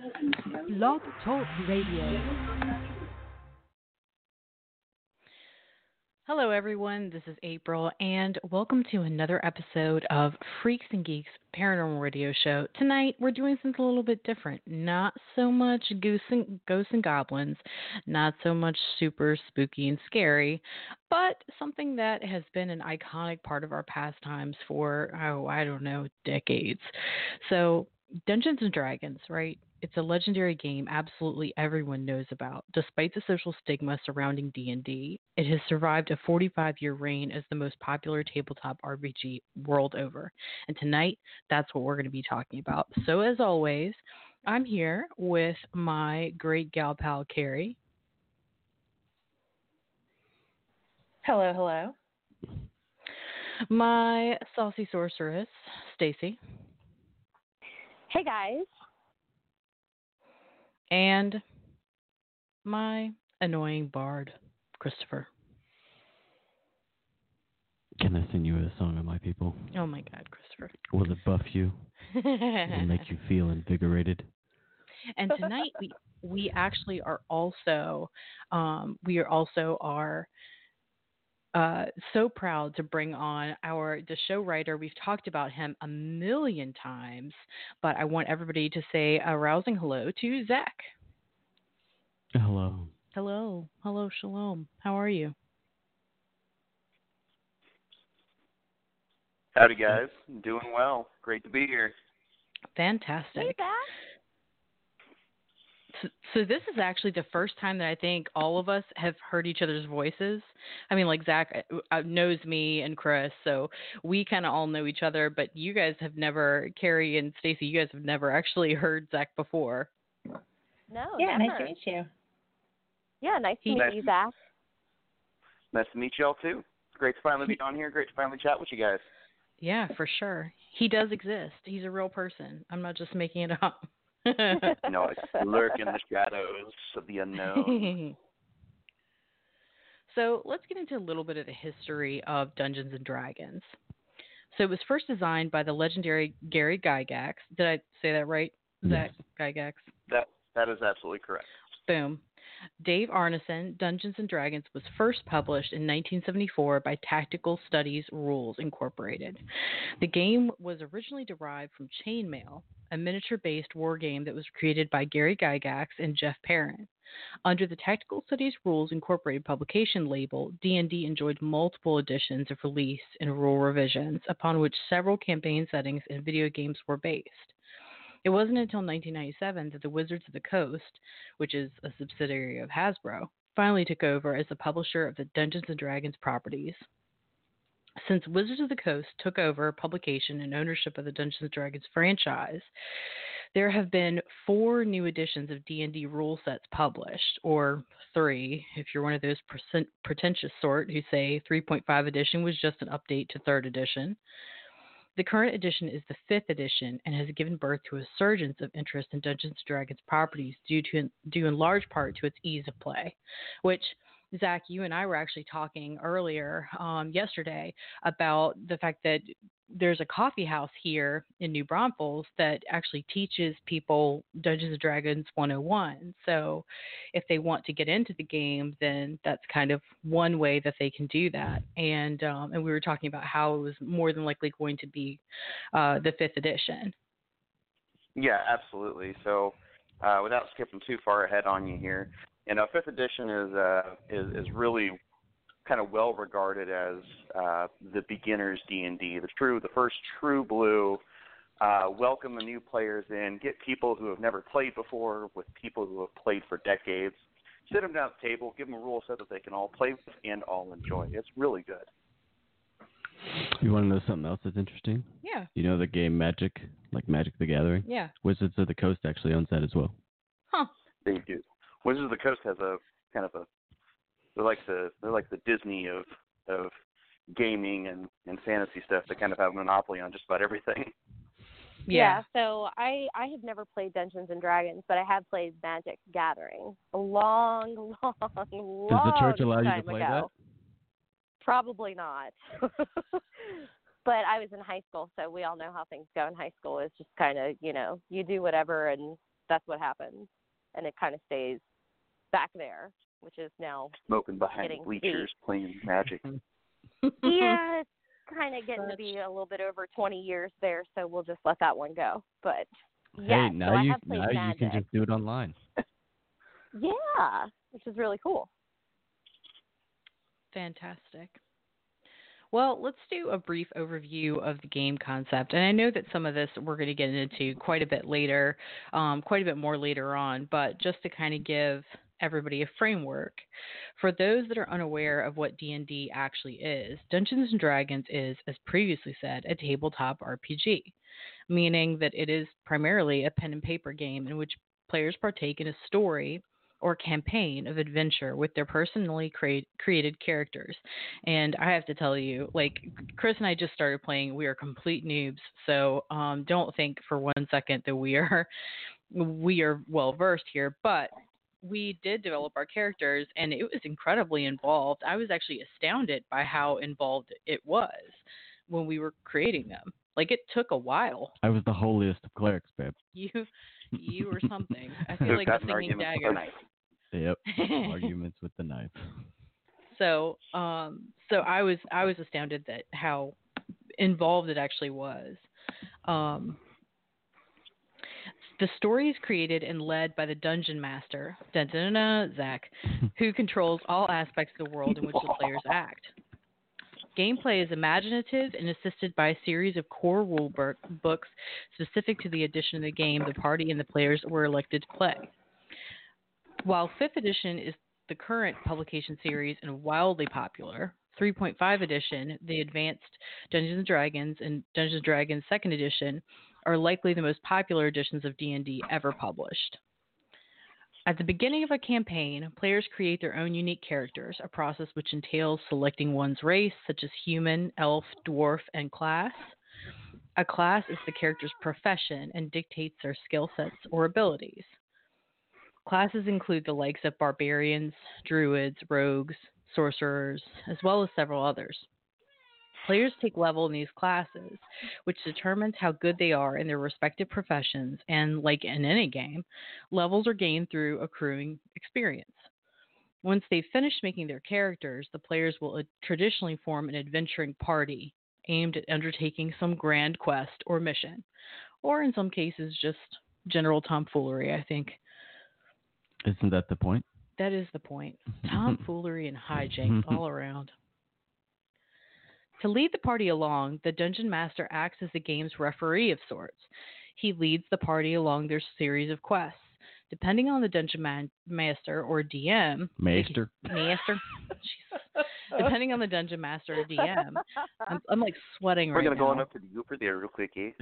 Blog Talk Radio. Hello, everyone. This is April, and welcome to another episode of Freaks and Geeks Paranormal Radio Show. Tonight, we're doing something a little bit different. Not so much ghosts and goblins, not so much super spooky and scary, but something that has been an iconic part of our pastimes for, I don't know, decades. So, Dungeons and Dragons, right? It's a legendary game absolutely everyone knows about. Despite the social stigma surrounding D&D, it has survived a 45-year reign as the most popular tabletop RPG world over. And tonight, that's what we're going to be talking about. So as always, I'm here with my great gal pal, Carrie. Hello, hello. My saucy sorceress, Stacy. Hey, guys. And my annoying bard, Christopher. Can I sing you a song of my people? Oh my God, Christopher. Will it buff you? Will it make you feel invigorated? And tonight we actually are also so proud to bring on the show writer. We've talked about him a million times, but I want everybody to say a rousing hello to Zach. Hello. Hello. Hello, Shalom. How are you? Howdy, guys. Doing well. Great to be here. Fantastic. Hey, Zach. So this is actually the first time that I think all of us have heard each other's voices. I mean, like Zach knows me and Chris, so we kind of all know each other, but you guys have never, Carrie and Stacy, you guys have never actually heard Zach before. No, yeah, never. nice to meet you. Yeah, nice to meet you, Zach. Nice to meet you all, too. Great to finally be on here. Great to finally chat with you guys. Yeah, for sure. He does exist. He's a real person. I'm not just making it up. No, I lurk in the shadows of the unknown. So let's get into a little bit of the history of Dungeons and Dragons. So it was first designed by the legendary Gary Gygax. Did I say that right? Yes. Zach Gygax? That is absolutely correct. Boom. Dave Arneson, Dungeons and Dragons was first published in 1974 by Tactical Studies Rules Incorporated. The game was originally derived from Chainmail, a miniature-based war game that was created by Gary Gygax and Jeff Perrin. Under the Tactical Studies Rules Incorporated publication label, D&D enjoyed multiple editions of release and rule revisions, upon which several campaign settings and video games were based. It wasn't until 1997 that the Wizards of the Coast, which is a subsidiary of Hasbro, finally took over as the publisher of the Dungeons & Dragons properties. Since Wizards of the Coast took over publication and ownership of the Dungeons & Dragons franchise, there have been 4 new editions of D&D rule sets published, or 3, if you're one of those pretentious sort who say 3.5 edition was just an update to 3rd edition. The current edition is the 5th edition and has given birth to a surgence of interest in Dungeons & Dragons properties due in large part to its ease of play, which, Zach, you and I were actually talking earlier yesterday about the fact that there's a coffee house here in New Braunfels that actually teaches people Dungeons & Dragons 101. So if they want to get into the game, then that's kind of one way that they can do that. And we were talking about how it was more than likely going to be the 5th edition. Yeah, absolutely. So without skipping too far ahead on you here, 5th edition is really kind of well regarded as the beginner's D&D, the first true blue. Welcome the new players in, get people who have never played before with people who have played for decades, sit them down at the table, give them a rule set that they can all play with and all enjoy. It's really good. You want to know something else that's interesting? Yeah. You know the game Magic, like Magic the Gathering? Yeah. Wizards of the Coast actually owns that as well. Huh. They do. Wizards of the Coast has a kind of they're like the Disney of gaming and fantasy stuff. They kind of have a monopoly on just about everything. Yeah, so I have never played Dungeons and Dragons, but I have played Magic Gathering a long Does the church allow you to play that? Probably not. But I was in high school, so we all know how things go in high school. It's just kind of, you do whatever and that's what happens, and it kind of stays back there, which is now smoking behind getting bleachers, deep. playing Magic. Yeah, it's kind of getting to be a little bit over 20 years there, so we'll just let that one go. But yeah, Hey, now so I you have played Magic. can just do it online. Yeah, which is really cool. Fantastic. Well, let's do a brief overview of the game concept. And I know that some of this we're going to get into quite a bit later, quite a bit more later on, but just to kind of give everybody a framework. For those that are unaware of what D&D actually is, Dungeons & Dragons is, as previously said, a tabletop RPG, meaning that it is primarily a pen and paper game in which players partake in a story or campaign of adventure with their personally created characters. And I have to tell you, like, Chris and I just started playing. We are complete noobs, so don't think for 1 second that we are well versed here. But we did develop our characters, and it was incredibly involved. I was actually astounded by how involved it was when we were creating them. Like, it took a while. I was the holiest of clerics, babe. You were something. I feel like the singing dagger. Yep. Arguments with the knife. So I was astounded that how involved it actually was. The story is created and led by the Dungeon Master, Zach, who controls all aspects of the world in which the players act. Gameplay is imaginative and assisted by a series of core rule books specific to the edition of the game the party and the players were elected to play. While 5th edition is the current publication series and wildly popular, 3.5 edition, the Advanced Dungeons & Dragons, and Dungeons & Dragons 2nd edition are likely the most popular editions of D&D ever published. At the beginning of a campaign, players create their own unique characters, a process which entails selecting one's race, such as human, elf, dwarf, and class. A class is the character's profession and dictates their skill sets or abilities. Classes include the likes of barbarians, druids, rogues, sorcerers, as well as several others. Players take level in these classes, which determines how good they are in their respective professions, and like in any game, levels are gained through accruing experience. Once they've finished making their characters, the players will traditionally form an adventuring party aimed at undertaking some grand quest or mission, or in some cases just general tomfoolery, I think. Isn't that the point? That is the point. Tomfoolery and hijinks all around. To lead the party along, the Dungeon Master acts as the game's referee of sorts. He leads the party along their series of quests. Depending on the Dungeon Master or DM... Maester. Depending on the Dungeon Master or DM, I'm like sweating right now. We're going to go on up to the Gooper there real quick, eh?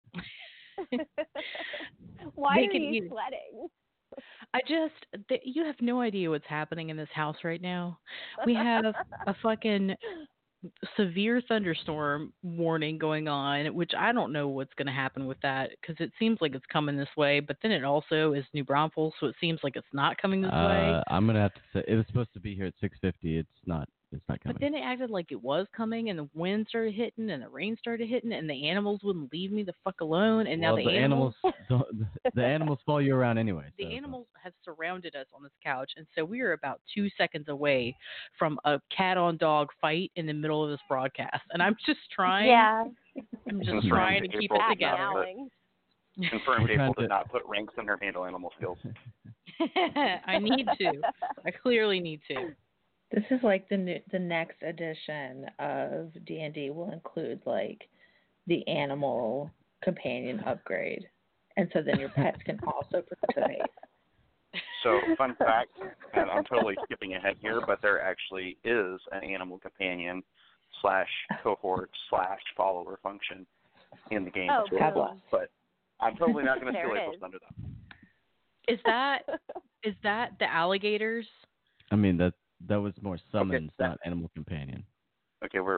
Why are you sweating? You have no idea what's happening in this house right now. We have a fucking severe thunderstorm warning going on, which I don't know what's going to happen with that because it seems like it's coming this way, but then it also is New Braunfels, so it seems like it's not coming this way. I'm going to have to say, it was supposed to be here at 6:50. It's not coming. But then it acted like it was coming, and the wind started hitting, and the rain started hitting, and the animals wouldn't leave me the fuck alone, and now the animals the animals follow you around anyway. The animals have surrounded us on this couch, and so we are about 2 seconds away from a cat-on-dog fight in the middle of this broadcast, and I'm just trying. Yeah. I'm just trying to keep it together. Confirmed April did not put ranks in her handle animal skills. I need to. I clearly need to. This is like the next edition of D&D will include like the animal companion upgrade, and so then your pets can also participate. So, fun fact, and I'm totally skipping ahead here, but there actually is an animal companion / cohort / follower function in the game as well. But I'm totally not going to steal April's thunder though. Is that the alligators? I mean that was more summons, not animal companion. Okay, we're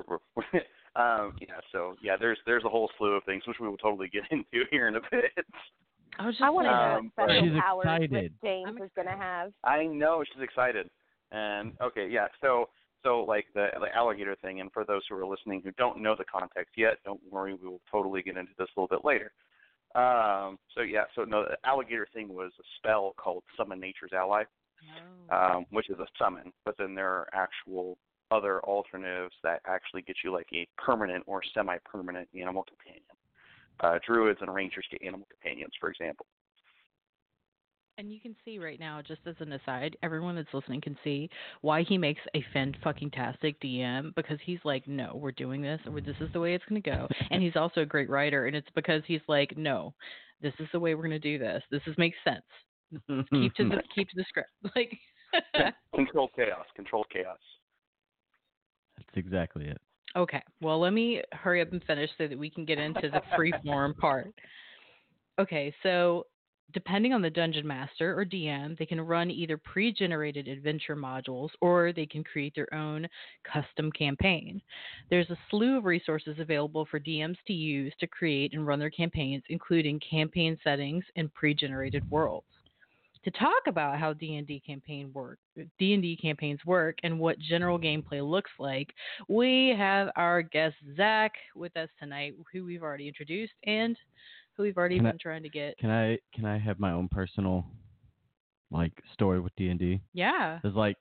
there's a whole slew of things which we will totally get into here in a bit. I want to know special powers excited. that James is going to have. I know she's excited, and okay, yeah. So like the alligator thing, and for those who are listening who don't know the context yet, don't worry, we will totally get into this a little bit later. So no, the alligator thing was a spell called Summon Nature's Ally, which is a summon. But then there are actual other alternatives that actually get you like a permanent or semi-permanent animal companion. Druids and rangers get animal companions, for example. And you can see right now, just as an aside, everyone that's listening can see why he makes a fantastic DM, because he's like, no, we're doing this, or this is the way it's going to go. And he's also a great writer, and it's because he's like, no, this is the way we're going to do this. This makes sense. Keep to the script. Like Control chaos. Control chaos. That's exactly it. Okay. Well, let me hurry up and finish so that we can get into the freeform part. Okay, so depending on the dungeon master or DM, they can run either pre-generated adventure modules or they can create their own custom campaign. There's a slew of resources available for DMs to use to create and run their campaigns, including campaign settings and pre-generated worlds. To talk about how D&D campaigns work and what general gameplay looks like, we have our guest Zach with us tonight, who we've already introduced and who we've already been trying to get. Can I have my own personal story with D&D? Yeah. It's like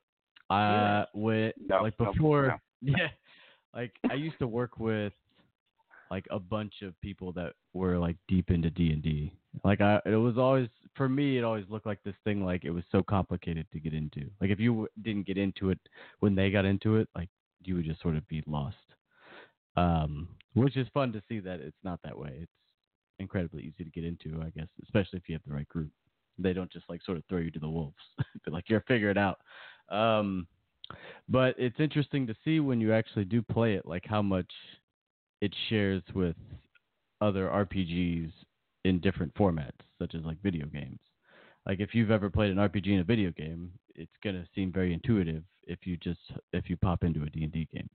before. Yeah, I used to work with a bunch of people that were deep into D&D. It was always, for me, it always looked like this thing, it was so complicated to get into. If you didn't get into it when they got into it, you would just sort of be lost. Which is fun to see that it's not that way. It's incredibly easy to get into, I guess, especially if you have the right group. They don't just sort of throw you to the wolves. They're you're figure it out. But it's interesting to see when you actually do play it, how much it shares with other RPGs in different formats, such as video games. If you've ever played an RPG in a video game, it's gonna seem very intuitive if you pop into a D&D game.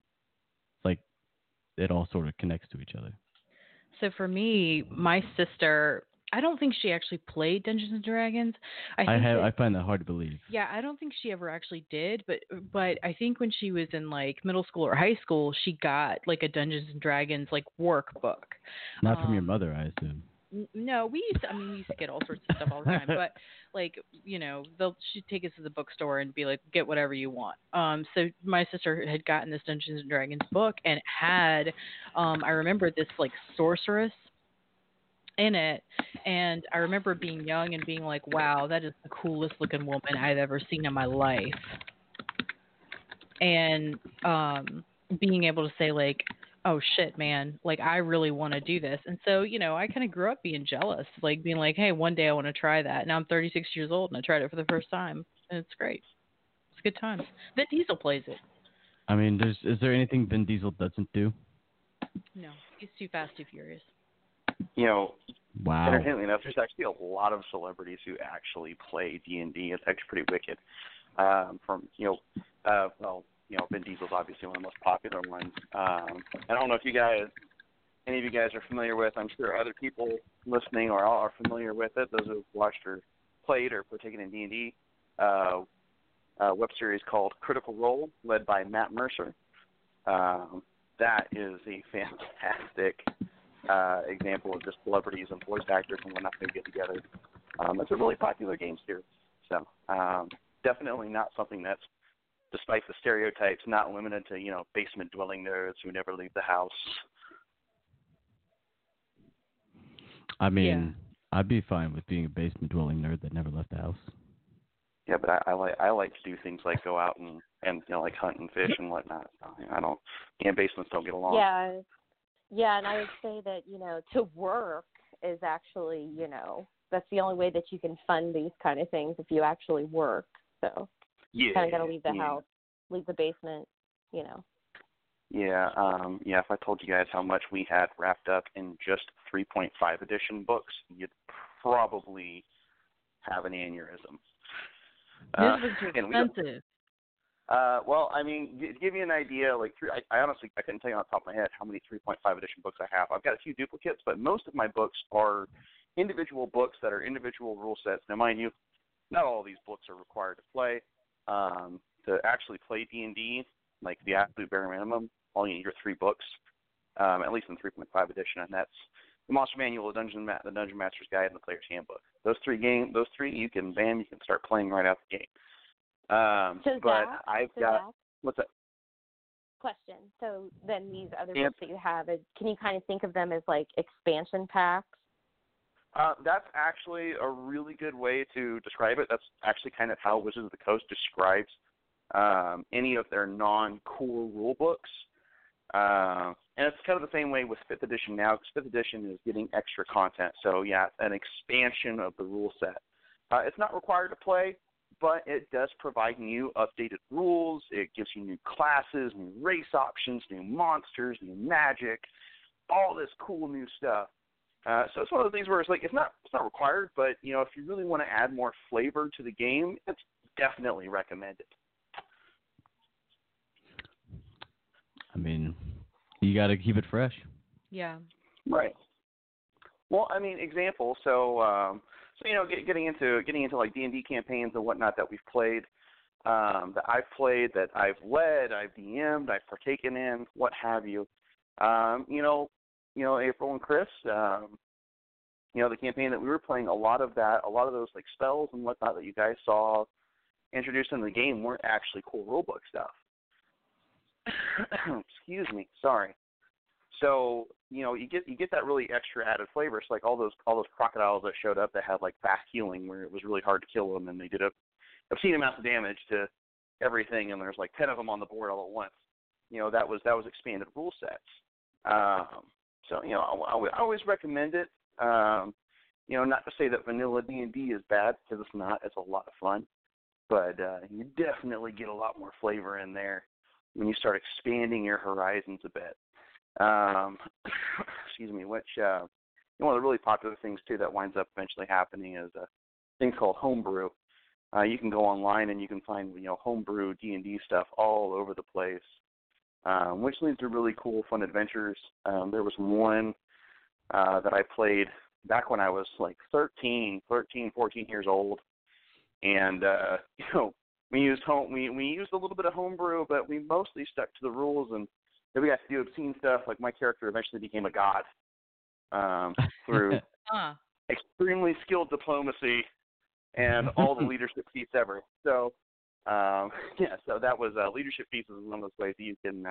It all sort of connects to each other. So for me, my sister, I don't think she actually played Dungeons and Dragons. I find that hard to believe. Yeah, I don't think she ever actually did, but I think when she was in middle school or high school, she got a Dungeons and Dragons workbook. Not from your mother, I assume. No, we used to get all sorts of stuff all the time, but she'd take us to the bookstore and be like, get whatever you want. So my sister had gotten this Dungeons and Dragons book and it had, I remember this sorceress in it, and I remember being young and being like, wow, that is the coolest looking woman I've ever seen in my life. And being able to say oh shit, man, I really want to do this. And so, I kind of grew up being jealous, being like, hey, one day I want to try that. Now I'm 36 years old and I tried it for the first time and it's great. It's good times. Vin Diesel plays it. I mean, is there anything Vin Diesel doesn't do? No, he's too fast, too furious. Wow. Entertainingly enough, there's actually a lot of celebrities who actually play D&D. It's actually pretty wicked. Vin Diesel's obviously one of the most popular ones. I don't know if any of you guys are familiar with, I'm sure other people listening are familiar with it, those who have watched or played or partaken in D&D, web series called Critical Role, led by Matt Mercer. That is a fantastic example of just celebrities and voice actors and whatnot that get together. It's a really popular game series. So definitely not something that's, despite the stereotypes, not limited to, basement dwelling nerds who never leave the house. I mean, yeah. I'd be fine with being a basement dwelling nerd that never left the house. Yeah, but I like to do things like go out and hunt and fish and whatnot. Basements don't get along. Yeah, and I would say that, to work is actually, that's the only way that you can fund these kind of things if you actually work. So you kind of got to leave the house, leave the basement, Yeah, if I told you guys how much we had wrapped up in just 3.5 edition books, you'd probably have an aneurysm. This was expensive. To give you an idea, I honestly couldn't tell you on the top of my head how many 3.5 edition books I have. I've got a few duplicates, but most of my books are individual books that are individual rule sets. Now, mind you, not all of these books are required to play. To actually play D&D, the absolute bare minimum, all you need are 3 books, at least in 3.5 edition, and that's the Monster Manual, the Dungeon Master's Guide, and the Player's Handbook. Those three, you can start playing right out the game. What's that? Question. So then these other books that you have, can you kind of think of them as like expansion packs? That's actually a really good way to describe it. That's actually kind of how Wizards of the Coast describes any of their non-core rule books. And it's kind of the same way with 5th edition now, because 5th edition is getting extra content. So, yeah, an expansion of the rule set. It's not required to play, but it does provide new updated rules. It gives you new classes, new race options, new monsters, new magic, all this cool new stuff. So it's one of those things where it's like it's not required, but if you really want to add more flavor to the game, it's definitely recommended. I mean, you got to keep it fresh. Yeah. Right. Well, I mean, example. So getting into like D&D campaigns and whatnot that we've played, that I've played, that I've led, I've DM'd, I've partaken in, what have you. April and Chris, the campaign that we were playing, a lot of those like spells and whatnot that you guys saw introduced into the game weren't actually cool rulebook stuff. Excuse me, sorry. So, you get that really extra added flavor. It's like all those crocodiles that showed up that had like fast healing, where it was really hard to kill them, and they did obscene amounts of damage to everything, and there's like 10 of them on the board all at once. That was expanded rule sets. So, I always recommend it. Not to say that vanilla D&D is bad, because it's not. It's a lot of fun. But you definitely get a lot more flavor in there when you start expanding your horizons a bit. Excuse me, which one of the really popular things, too, that winds up eventually happening is a thing called homebrew. You can go online and you can find, homebrew D&D stuff all over the place. Which leads to really cool, fun adventures. There was one that I played back when I was like 13, 14 years old, and we used a little bit of homebrew, but we mostly stuck to the rules, and then we got to do obscene stuff. Like my character eventually became a god through extremely skilled diplomacy and all the leadership feats ever. So. So that was leadership pieces is one of those ways that you can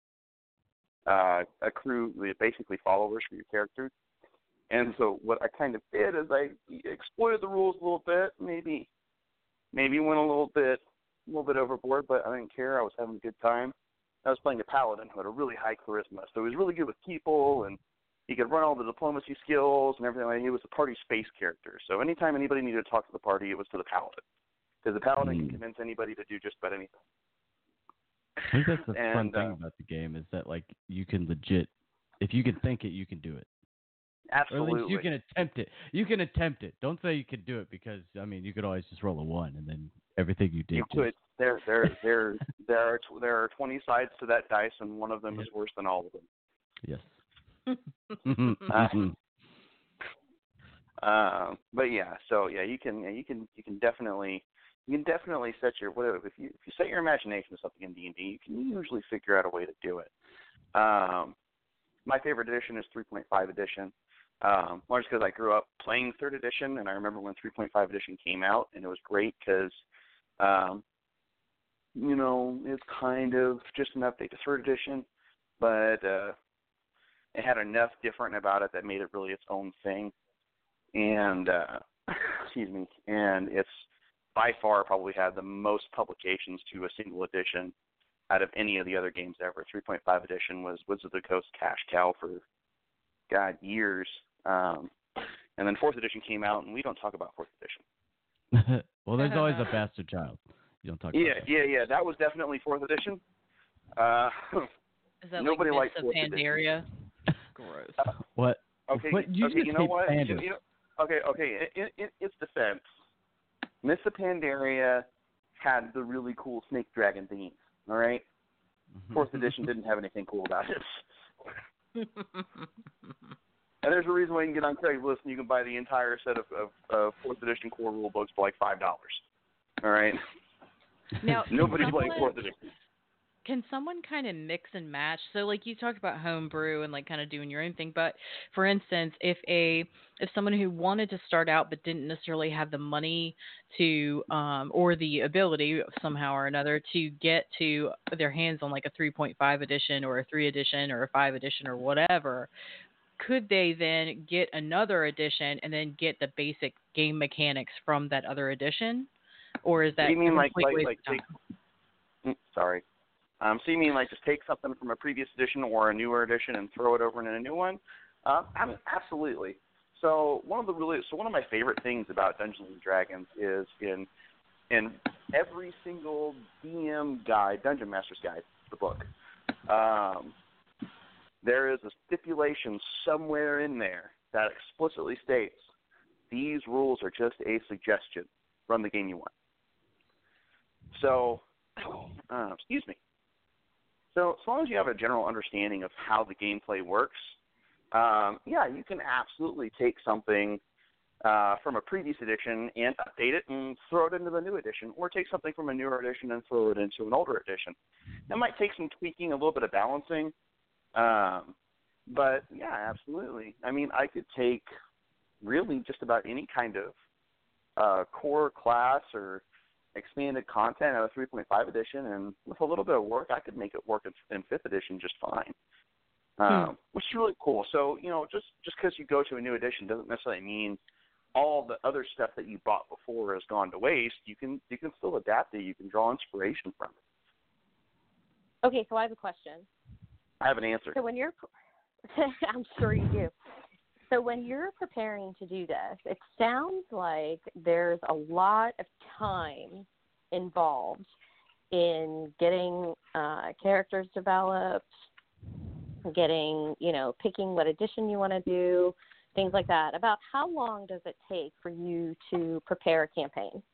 accrue basically followers for your character. And so what I kind of did is I exploited the rules a little bit, maybe went a little bit overboard, but I didn't care. I was having a good time. I was playing a paladin who had a really high charisma, so he was really good with people, and he could run all the diplomacy skills and everything. He was a party space character, so anytime anybody needed to talk to the party, it was to the paladin. Because the paladin can convince anybody to do just about anything. I think that's the fun thing about the game is that, like, you can legit, if you can think it, you can do it. Absolutely. Or at least you can attempt it. You can attempt it. Don't say you can do it because, I mean, you could always just roll a 1 and then everything you did. You could. There are 20 sides to that dice, and one of them is worse than all of them. Yes. But yeah, so yeah, you can definitely set your if you set your imagination to something in D&D, you can usually figure out a way to do it. My favorite edition is 3.5 edition, largely because I grew up playing 3rd edition, and I remember when 3.5 edition came out, and it was great because, it's kind of just an update to 3rd edition, but it had enough different about it that made it really its own thing. And and it's by far probably had the most publications to a single edition out of any of the other games ever. 3.5 edition was Wizards of the Coast cash cow for years. And then 4th edition came out, and we don't talk about 4th edition. Well, there's always a bastard child. You don't talk about that. Yeah. That was definitely 4th edition. Is that nobody like likes 4th Pandaria? Edition. Gross. What? Okay, you know what? Pandas. Okay. In its defense, Mists of Pandaria had the really cool snake dragon theme. All right. 4th edition didn't have anything cool about it. And there's a reason why you can get on Craigslist and you can buy the entire set of 4th edition core rule books for like $5. All right. Now, nobody's playing 4th edition. can someone kind of mix and match? So like you talked about homebrew and like kind of doing your own thing, but for instance, if someone who wanted to start out but didn't necessarily have the money to or the ability somehow or another to get to their hands on like a 3.5 edition or a 3 edition or a 5 edition or whatever, could they then get another edition and then get the basic game mechanics from that other edition? Or is that you mean like take, sorry. So you mean like just take something from a previous edition or a newer edition and throw it over in a new one? I mean, absolutely. So one of my favorite things about Dungeons and Dragons is in every single DM guide, Dungeon Master's Guide, the book, there is a stipulation somewhere in there that explicitly states these rules are just a suggestion. Run the game you want. So, excuse me. So as long as you have a general understanding of how the gameplay works, you can absolutely take something from a previous edition and update it and throw it into the new edition, or take something from a newer edition and throw it into an older edition. That might take some tweaking, a little bit of balancing, but yeah, absolutely. I mean, I could take really just about any kind of core class or expanded content out of 3.5 edition, and with a little bit of work, I could make it work in 5th edition just fine, which is really cool. So, just because you go to a new edition doesn't necessarily mean all the other stuff that you bought before has gone to waste. You can still adapt it. You can draw inspiration from it. Okay, so I have a question. I have an answer. So when you're, I'm sure you do. So when you're preparing to do this, it sounds like there's a lot of time involved in getting characters developed, picking what edition you want to do, things like that. About how long does it take for you to prepare a campaign?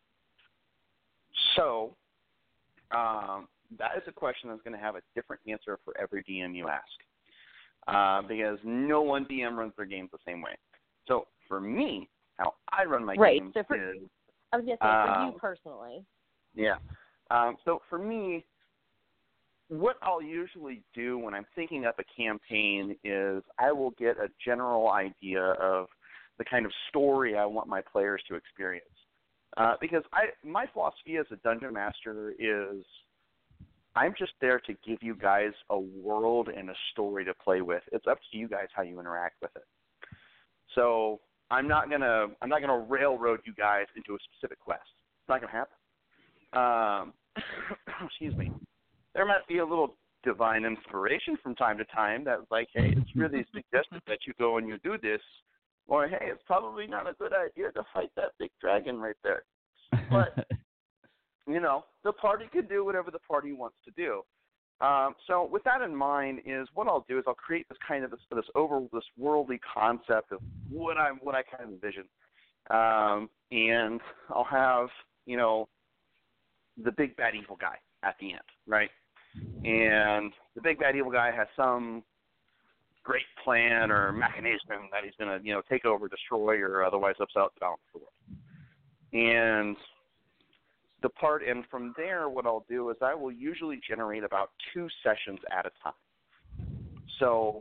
So that is a question that's going to have a different answer for every DM you ask. Because no one DM runs their games the same way. So for me, how I run my games is... I was going to say, for you personally. Yeah. So for me, what I'll usually do when I'm thinking up a campaign is I will get a general idea of the kind of story I want my players to experience. Because my philosophy as a dungeon master is I'm just there to give you guys a world and a story to play with. It's up to you guys how you interact with it. So I'm not gonna railroad you guys into a specific quest. It's not gonna happen. Excuse me. There might be a little divine inspiration from time to time that's like, hey, it's really suggested that you go and you do this, or hey, it's probably not a good idea to fight that big dragon right there. But the party can do whatever the party wants to do. So with that in mind, is what I'll do is I'll create this kind of this worldly concept of what I kind of envision, and I'll have the big bad evil guy at the end, right? And the big bad evil guy has some great plan or machination that he's going to take over, destroy, or otherwise upset the balance of the world. And from there, what I'll do is I will usually generate about 2 sessions at a time. So,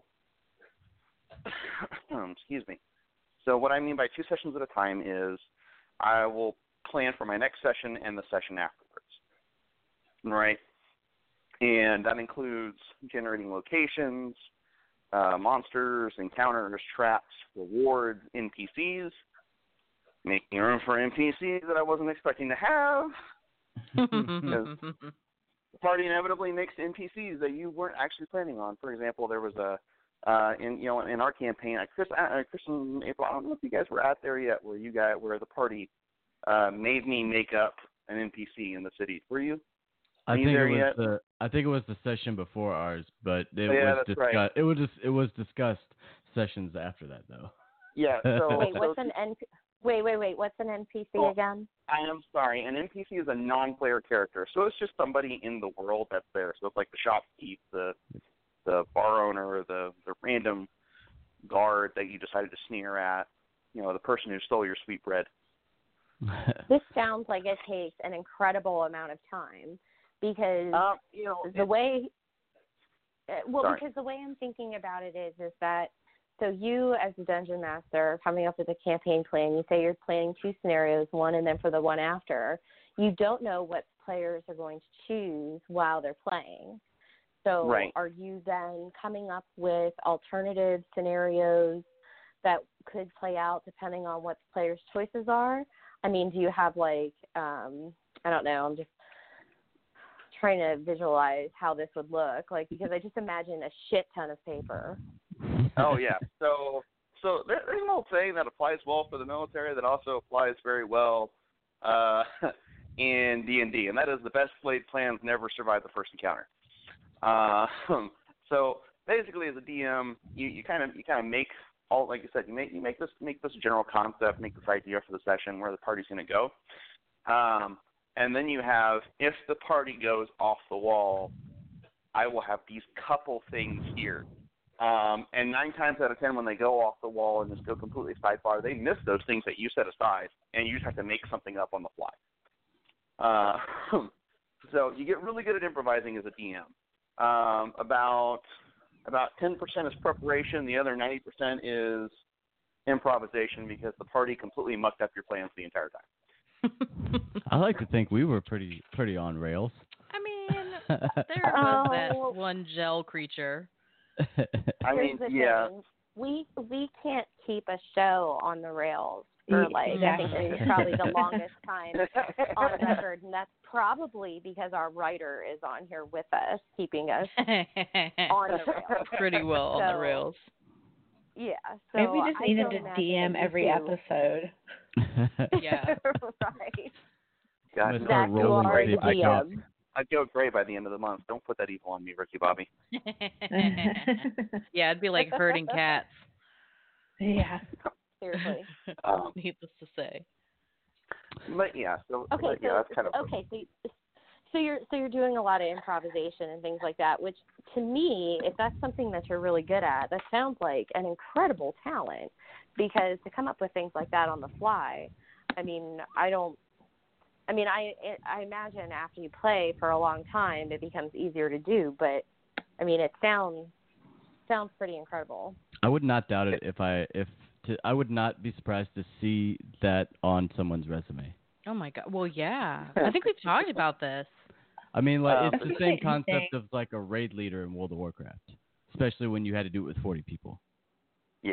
excuse me. So what I mean by 2 sessions at a time is I will plan for my next session and the session afterwards, right? And that includes generating locations, monsters, encounters, traps, rewards, NPCs, making room for NPCs that I wasn't expecting to have. Because the party inevitably makes NPCs that you weren't actually planning on. For example, there was in our campaign, Chris and April, I don't know if you guys were out there yet, where the party made me make up an NPC in the city. Were you? I think it was the session before ours, but it was discussed. Right. It was discussed sessions after that, though. Yeah. So Wait, what's an NPC again? I am sorry. An NPC is a non-player character, so it's just somebody in the world that's there. So it's like the shopkeep, the bar owner, the random guard that you decided to sneer at, the person who stole your sweetbread. This sounds like it takes an incredible amount of time because the way because the way I'm thinking about it is that, so you as a dungeon master coming up with a campaign plan, you say you're planning 2 scenarios, one and then for the one after, you don't know what players are going to choose while they're playing. So are you then coming up with alternative scenarios that could play out depending on what the players' choices are? I mean, do you have I don't know, I'm just trying to visualize how this would look, because I just imagine a shit ton of paper. Oh yeah. So there's an old saying that applies well for the military that also applies very well in D&D, and that is the best laid plans never survive the first encounter. So basically, as a DM, you kind of make all, like you said, you make this general concept, make this idea for the session where the party's going to go. And then you have, if the party goes off the wall, I will have these couple things here. And 9 times out of 10, when they go off the wall and just go completely sidebar, they miss those things that you set aside, and you just have to make something up on the fly. So you get really good at improvising as a DM. About 10% is preparation. The other 90% is improvisation, because the party completely mucked up your plans the entire time. I like to think we were pretty on rails. I mean, there was that one gel creature. I mean, yeah. We can't keep a show on the rails for I think it's probably the longest time on record, and that's probably because our writer is on here with us, keeping us on the rails. Pretty well on the rails. Yeah. So maybe we just needed to DM every episode. Yeah. Right. God, Zach, you are the DM. I'd go gray by the end of the month. Don't put that evil on me, Ricky Bobby. Yeah, it'd be like herding cats. Yeah. Seriously. Needless to say. But yeah, that's kind of So you're doing a lot of improvisation and things like that, which to me, if that's something that you're really good at, that sounds like an incredible talent, because to come up with things like that on the fly, I imagine after you play for a long time, it becomes easier to do, but I mean, it sounds pretty incredible. I would not doubt it I would not be surprised to see that on someone's resume. Oh my God. Well, yeah. I think we've talked about this. I mean, it's the same concept of like a raid leader in World of Warcraft, especially when you had to do it with 40 people. Yeah.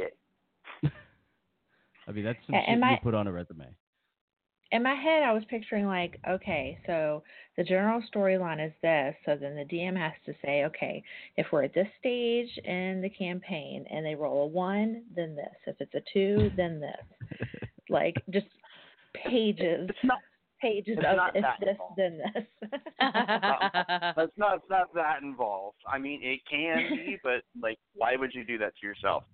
I mean, that's some shit you put on a resume. In my head, I was picturing okay, so the general storyline is this, so then the DM has to say, okay, if we're at this stage in the campaign and they roll a 1, then this. If it's a 2, then this. Just pages. Pages of if this, then this. It's not that involved. I mean, it can be, but why would you do that to yourself?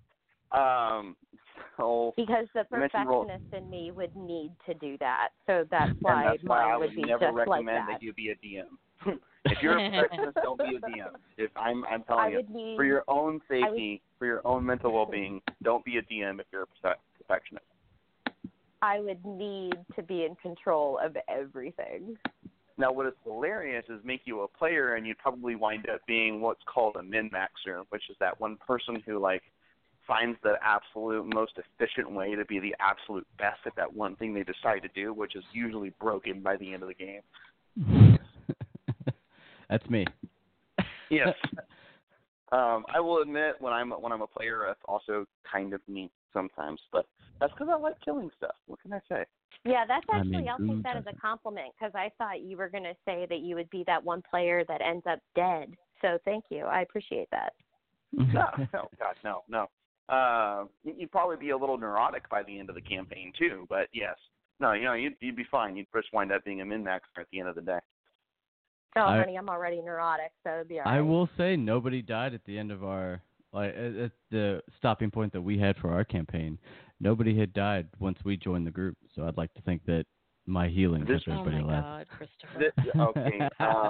Because the perfectionist in me would need to do that, so that's why mine would be just like that. I would never recommend that you be a DM. If you're a perfectionist, don't be a DM. If I'm telling you, for your own safety, for your own mental well-being, don't be a DM if you're a perfectionist. I would need to be in control of everything. Now, what is hilarious is make you a player, and you'd probably wind up being what's called a min-maxer, which is that one person who finds the absolute most efficient way to be the absolute best at that one thing they decide to do, which is usually broken by the end of the game. That's me. Yes. I will admit when I'm a player, it's also kind of me sometimes, but that's because I like killing stuff. What can I say? Yeah, that's actually, I'll take that as a compliment, because I thought you were going to say that you would be that one player that ends up dead. So thank you. I appreciate that. No, God, no. You'd probably be a little neurotic by the end of the campaign too, but yes. No, you'd be fine. You'd just wind up being a min-maxer at the end of the day. Oh, honey, I'm already neurotic, so it'd be all right. I will say nobody died at the end of our, at the stopping point that we had for our campaign. Nobody had died once we joined the group, so I'd like to think that my healing kept everybody alive. God, Christopher. Okay.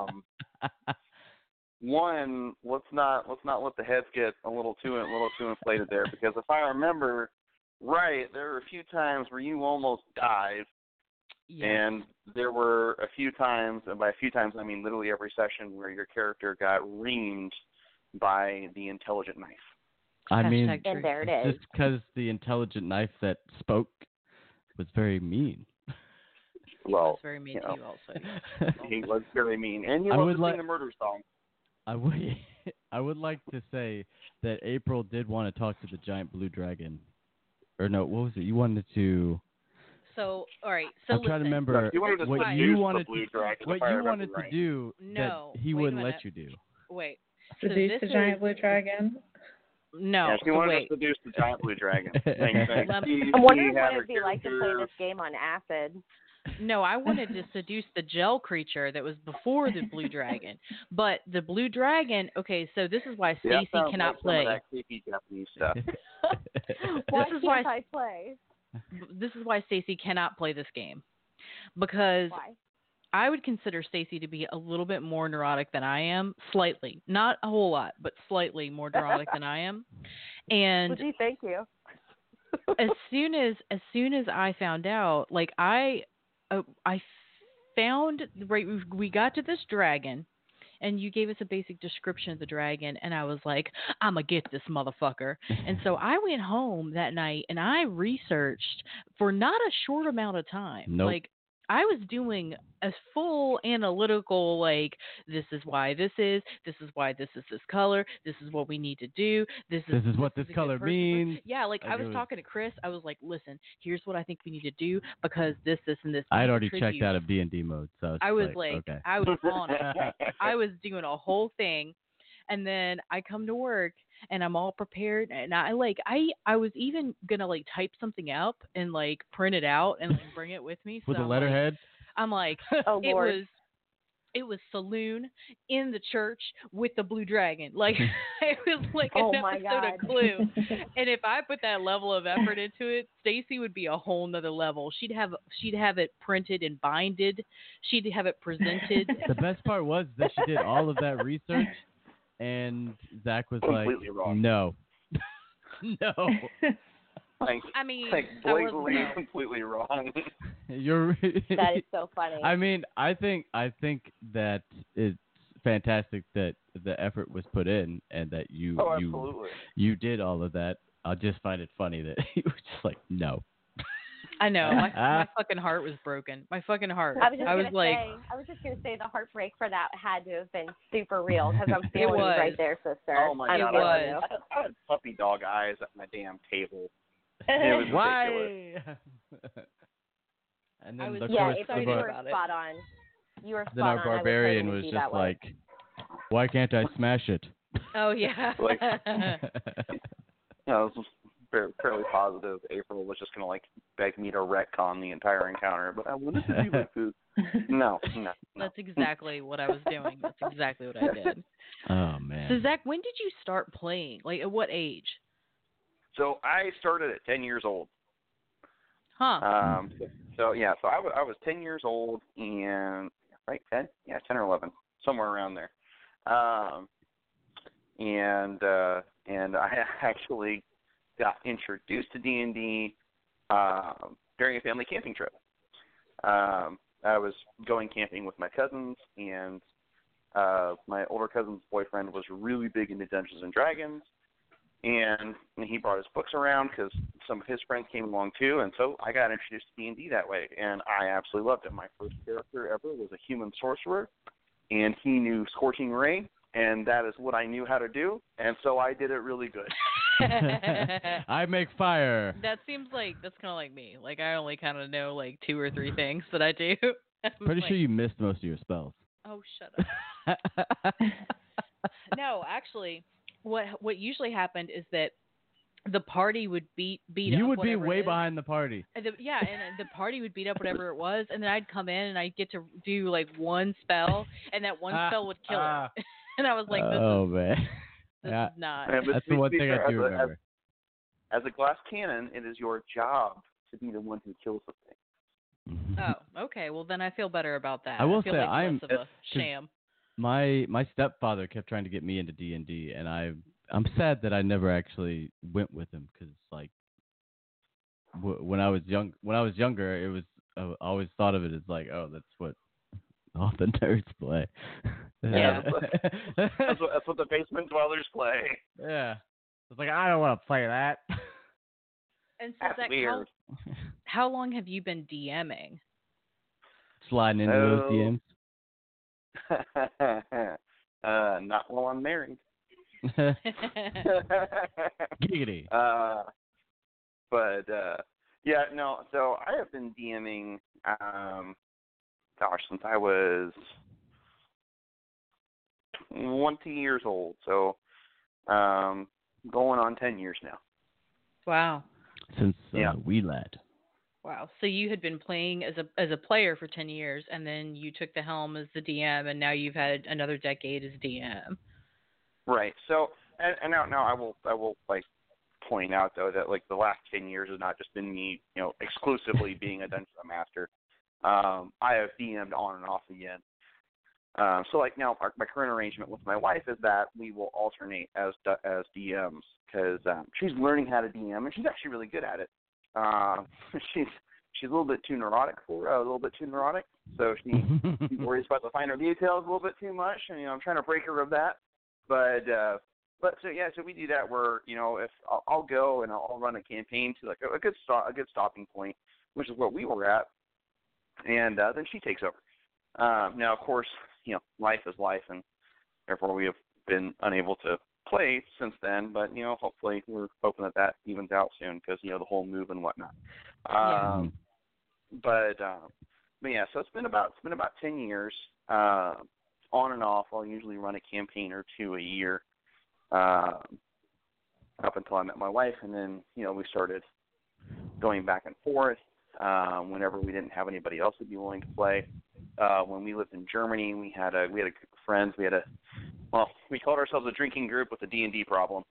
One, let's not let the heads get a little too inflated there, because if I remember right, there were a few times where you almost died. Yeah. And there were a few times, and by a few times I mean literally every session, where your character got reamed by the intelligent knife. I mean, and there it is. Just because the intelligent knife that spoke was very mean. He was very mean to you also. He was very mean. And you loved to sing the murder song. I would like to say that April did want to talk to the giant blue dragon. Or no, what was it? You wanted to... So, all right. So I'm trying to remember what you wanted to do that he wouldn't let you do. Wait. Seduce the giant blue dragon? No. Yeah, she wanted to seduce the giant blue dragon. I'm wondering what it'd be like to play this game on acid. No, I wanted to seduce the gel creature that was before the blue dragon. But the blue dragon, okay, so this is why Stacy cannot play. That creepy Japanese stuff. Why can't I play? This is why Stacy cannot play this game. Because why? I would consider Stacy to be a little bit more neurotic than I am, slightly, not a whole lot, but slightly more neurotic than I am. And well, gee, thank you. as soon as I found out, like I found right, we got to this dragon, and you gave us a basic description of the dragon, and I was like, I'm gonna get this motherfucker. And so I went home that night and I researched for not a short amount of time. Nope. Like I was doing a full analytical, like, this is why this is why this is this color, this is what we need to do, this is what this color means. Yeah, like I was talking to Chris, I was like, listen, here's what I think we need to do because this, and this. I had already checked out of D&D mode, so I was okay. I was on it. I was doing a whole thing, and then I come to work and I'm all prepared, and I was even gonna like type something up and like print it out and like bring it with me. With so a letterhead. I'm like, oh, Lord. It was saloon in the church with the blue dragon. Like it was like an episode of Clue. And if I put that level of effort into it, Stacy would be a whole nother level. She'd have it printed and binded. She'd have it presented. The best part was that she did all of that research, and Zach was completely like, wrong. No. No. I mean, blatantly, completely wrong. That is so funny. I mean, I think that it's fantastic that the effort was put in and that you did all of that. I just find it funny that you were just like, no. I know. My fucking heart was broken. My fucking heart. I was just gonna say the heartbreak for that had to have been super real because I'm feeling you right there, sister. Oh my God! Was. I had puppy dog eyes at my damn table. It was why? And then you were spot on. You were spot on. Then our barbarian was just like, why can't I smash it? Oh yeah. I was fairly positive April was just gonna like beg me to retcon the entire encounter, but I wanted to do like this. No. That's exactly what I was doing. That's exactly what I did. Oh man. So Zach, when did you start playing? Like at what age? So I started at 10 years old. Huh. So I was 10 years old and right 10? Yeah, 10 or 11, somewhere around there. And I actually got introduced to D&D during a family camping trip. I was going camping with my cousins, and my older cousin's boyfriend was really big into Dungeons and Dragons. And he brought his books around because some of his friends came along too, and so I got introduced to D&D that way, and I absolutely loved it. My first character ever was a human sorcerer, and he knew Scorching Ray, and that is what I knew how to do, and so I did it really good. I make fire. That seems like that's kind of like me. Like I only kind of know like 2 or 3 things that I do. Pretty sure you missed most of your spells. Oh, shut up. No, actually. What usually happened is that the party would beat you up would be way it behind the party. and the party would beat up whatever it was, and then I'd come in and I'd get to do like one spell, and that one spell would kill it. And I was like, man. This is not. That's the one thing I do remember. As a glass cannon, it is your job to be the one who kills the thing. Oh, okay. Well, then I feel better about that. I will feel say like I'm less of a sham. My stepfather kept trying to get me into D&D, and I'm sad that I never actually went with him because like when I was younger, it was always thought of it as like, oh, that's what all the nerds play. Yeah. That's what the basement dwellers play. Yeah. It's like, I don't want to play that. And so That's weird. how long have you been DMing? Sliding into those DMs? Not while I'm married. Giggity. But yeah, no. So I have been DMing, since I was 20 years old. So going on 10 years now. Wow. Since wee lad. Wow. So you had been playing as a player for 10 years, and then you took the helm as the DM, and now you've had another decade as DM. Right. So, and now I will like point out though that like the last 10 years has not just been me, exclusively being a dungeon master. I have DM'd on and off again. So like now my current arrangement with my wife is that we will alternate as DMs because she's learning how to DM and she's actually really good at it. She's a little bit too neurotic so she worries about the finer details a little bit too much, and I'm trying to break her of that. But so we do that where if I'll go and I'll run a campaign to like a good stopping point, which is what we were at, and then she takes over. Now of course life is life, and therefore we have been unable to play since then. But hopefully we're hoping that evens out soon because the whole move and whatnot. But yeah, so it's been about 10 years. On and off, I'll usually run a campaign or two a year, up until I met my wife, and then we started going back and forth whenever we didn't have anybody else who'd be willing to play. When we lived in Germany, we had a group of friends. We called ourselves a drinking group with a D&D problem.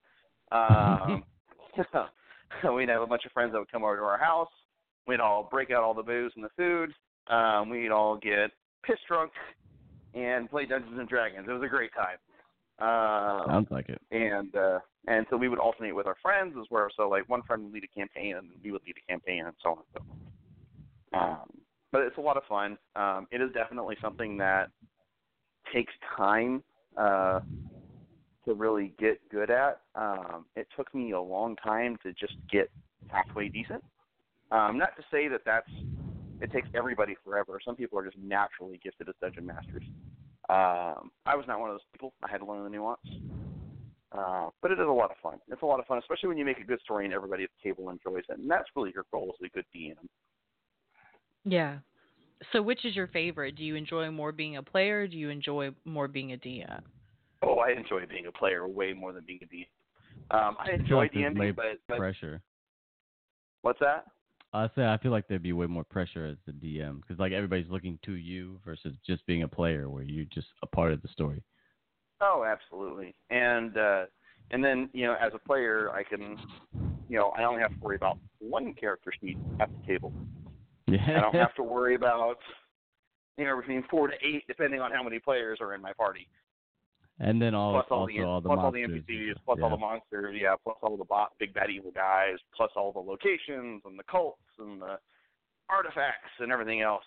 We'd have a bunch of friends that would come over to our house. We'd all break out all the booze and the food. We'd all get pissed drunk and play Dungeons and Dragons. It was a great time. Sounds like it. And so we would alternate with our friends as well. So like one friend would lead a campaign and we would lead a campaign and so on and so forth. But it's a lot of fun. It is definitely something that takes time to really get good at. It took me a long time to just get halfway decent. Not to say that it takes everybody forever. Some people are just naturally gifted as dungeon masters. I was not one of those people. I had to learn the nuance. But it is a lot of fun. It's a lot of fun, especially when you make a good story and everybody at the table enjoys it. And that's really your goal as a good DM. Yeah. So which is your favorite? Do you enjoy more being a player, or do you enjoy more being a DM? Oh, I enjoy being a player way more than being a DM. I enjoy DMing, but pressure. What's that? I feel like there'd be way more pressure as the DM because like everybody's looking to you versus just being a player where you're just a part of the story. Oh, absolutely. And then as a player, I can I only have to worry about one character sheet at the table. Yeah. I don't have to worry about between 4 to 8 depending on how many players are in my party. And then all the NPCs, plus all the monsters, plus all the big bad evil guys, plus all the locations and the cults and the artifacts and everything else.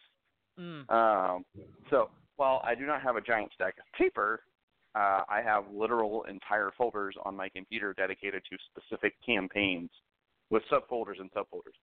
So while I do not have a giant stack of paper, I have literal entire folders on my computer dedicated to specific campaigns with subfolders and subfolders.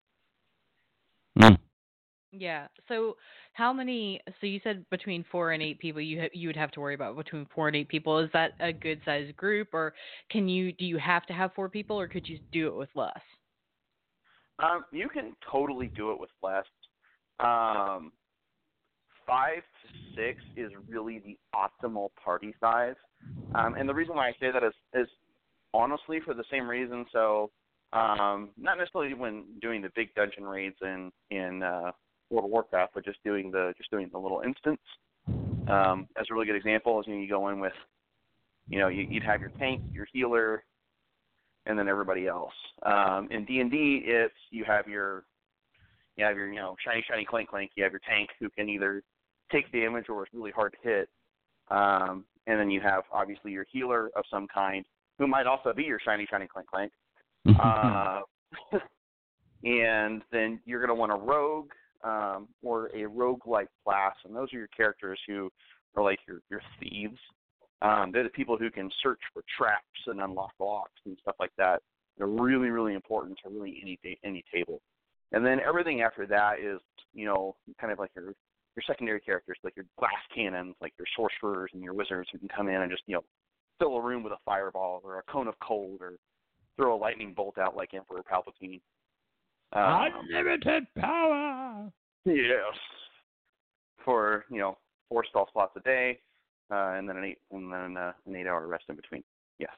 Yeah. So how many? So you said between 4 and 8 people you would have to worry about between 4 and 8 people. Is that a good sized group, or do you have to have 4 people, or could you do it with less? You can totally do it with less. 5 to 6 is really the optimal party size, and the reason why I say that is honestly for the same reason. So not necessarily when doing the big dungeon raids in World of Warcraft, but just doing the little instance. As a really good example is you go in with, you'd have your tank, your healer, and then everybody else. In D&D, it's you have your shiny clank. You have your tank who can either take damage or it's really hard to hit, and then you have obviously your healer of some kind who might also be your shiny clank. And then you're going to want a rogue or a roguelike class, and those are your characters who are like your thieves. They're the people who can search for traps and unlock locks and stuff like that. They're really, really important to really any table. And then everything after that is, kind of like your secondary characters, like your glass cannons, like your sorcerers and your wizards who can come in and just, fill a room with a fireball or a cone of cold or throw a lightning bolt out like Emperor Palpatine. Unlimited power! Yes. For, 4 spell slots a day, and then an 8-hour rest in between. Yes.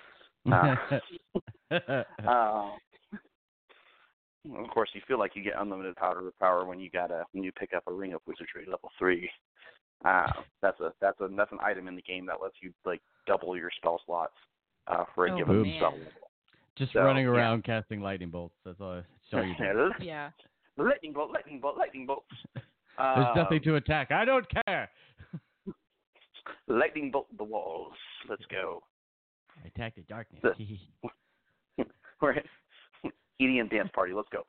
Of course, you feel like you get unlimited power when you pick up a Ring of Wizardry level 3. That's an item in the game that lets you like double your spell slots for a given spell level. Just running around casting lightning bolts. That's all you do. Yeah. Lightning bolt, lightning bolt, lightning bolt. There's nothing to attack. I don't care. Lightning bolt the walls. Let's go. Attack the darkness. We're EDM dance party. Let's go.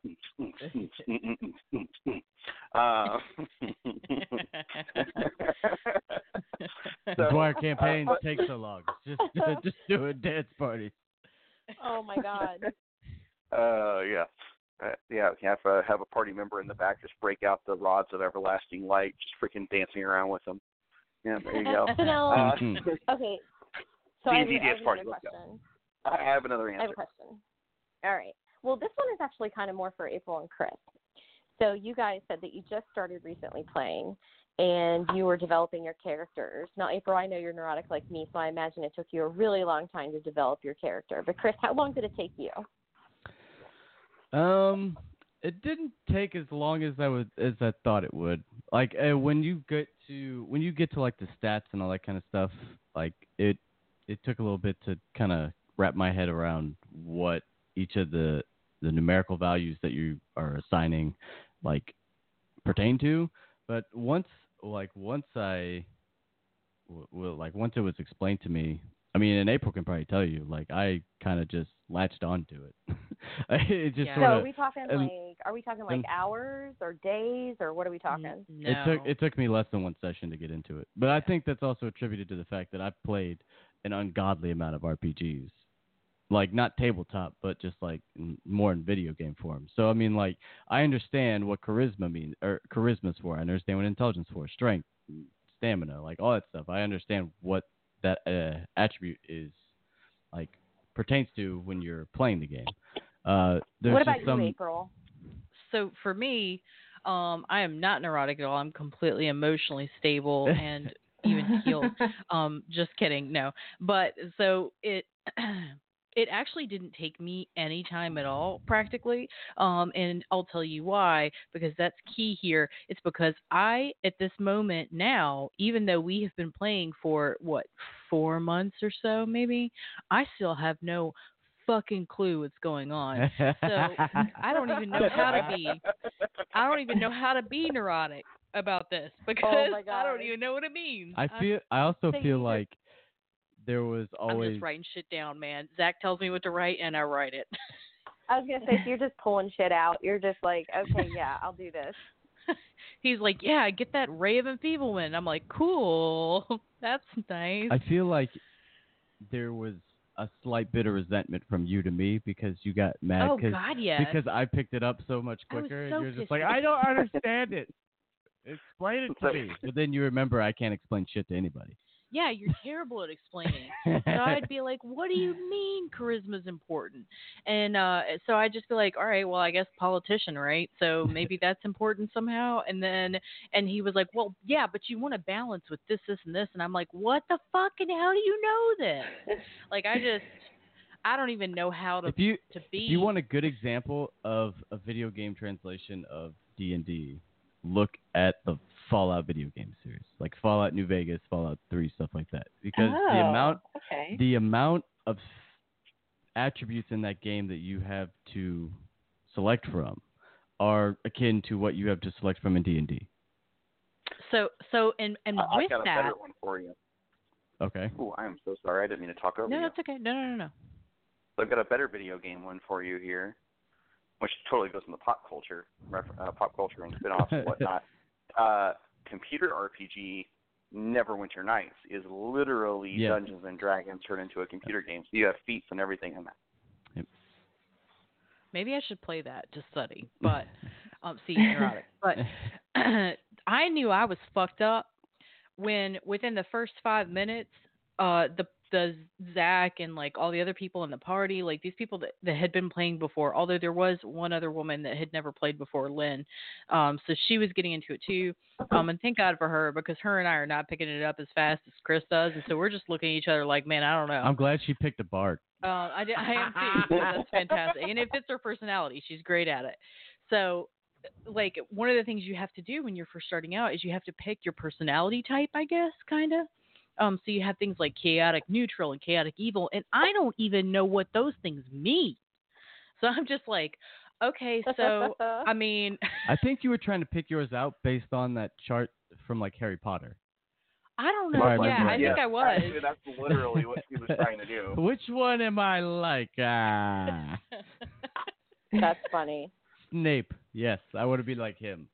That's why our campaigns take so long. Just do a dance party. Oh my God. Yeah. Have a party member in the back just break out the rods of everlasting light, just freaking dancing around with them. Yeah, there you go. Okay. So I have another question. I have another answer. I have a question. All right. Well, this one is actually kind of more for April and Chris. So you guys said that you just started recently playing, and you were developing your characters. Now, April, I know you're neurotic like me, so I imagine it took you a really long time to develop your character. But Chris, how long did it take you? It didn't take as long as I thought it would. Like when you get to like the stats and all that kind of stuff, like it took a little bit to kind of wrap my head around what each of the numerical values that you are assigning like pertain to. But once it was explained to me, I mean, and April can probably tell you, like I kind of just latched onto it. It just So are we talking like hours or days or what are we talking? No. It took me less than one session to get into it. But I think that's also attributed to the fact that I've played an ungodly amount of RPGs. Like not tabletop, but just like more in video game form. So I mean, like I understand what charisma means, or charisma's for. I understand what intelligence for, strength, stamina, like all that stuff. I understand what that attribute is, like pertains to when you're playing the game. What about you, April? So for me, I am not neurotic at all. I'm completely emotionally stable and even healed. Just kidding, no. But so it actually didn't take me any time at all, practically. And I'll tell you why, because that's key here. It's because at this moment now, even though we have been playing for, 4 months or so, maybe, I still have no fucking clue what's going on. So I don't even know how to be neurotic about this because I don't even know what it means. I also feel like there was always... I'm just writing shit down, man. Zach tells me what to write, and I write it. I was going to say, so you're just pulling shit out. You're just like, okay, yeah, I'll do this. He's like, yeah, get that ray of enfeeblement. I'm like, cool. That's nice. I feel like there was a slight bit of resentment from you to me because you got mad. Oh, God, yes. Because I picked it up so much quicker. And you're just like, I don't understand it. Explain it to me. But then you remember I can't explain shit to anybody. Yeah, you're terrible at explaining. So I'd be like, what do you mean charisma's important? And so I'd just be like, all right, well, I guess politician, right? So maybe that's important somehow. And he was like, well, yeah, but you want to balance with this, and this. And I'm like, what the fuck? And how do you know this? Like, I don't even know how to be. If you want a good example of a video game translation of D&D, look at the Fallout video game series, like Fallout New Vegas, Fallout 3, stuff like that. Because the amount of attributes in that game that you have to select from are akin to what you have to select from in D&D. So with that, I got a better one for you. Okay. Oh, I am so sorry. I didn't mean to talk over you. No, that's okay. No. So I've got a better video game one for you here. which totally goes into pop culture and spin-offs and whatnot. Computer RPG Neverwinter Nights is literally Dungeons and Dragons turned into a computer game. So you have feats and everything in that. Yep. Maybe I should play that to study, but see, neurotic. But I knew I was fucked up when within the first 5 minutes, the Zach and like all the other people in the party, like these people that had been playing before, although there was one other woman that had never played before, Lynn. So she was getting into it too. And thank God for her, because her and I are not picking it up as fast as Chris does. And so we're just looking at each other like, man, I don't know. I'm glad she picked a bard. I am too. That's fantastic. And it fits her personality. She's great at it. So like one of the things you have to do when you're first starting out is you have to pick your personality type, I guess, kind of. So you have things like chaotic neutral and chaotic evil, and I don't even know what those things mean. So I'm just like, okay, so I mean, I think you were trying to pick yours out based on that chart from like Harry Potter. I don't know. I think I was. Actually, that's literally what he was trying to do. Which one am I like? That's funny. Snape. Yes, I want to be like him.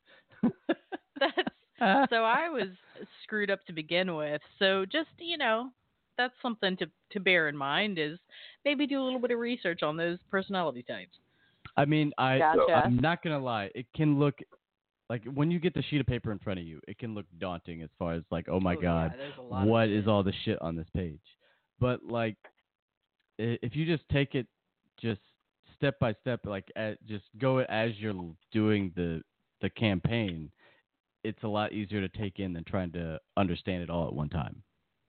So I was screwed up to begin with. So just, that's something to bear in mind, is maybe do a little bit of research on those personality types. I mean, Gotcha. I'm not going to lie. It can look like when you get the sheet of paper in front of you, it can look daunting as far as like, oh my God, what is all the shit on this page? But like, if you just take it just step by step, like just go as you're doing the campaign, it's a lot easier to take in than trying to understand it all at one time.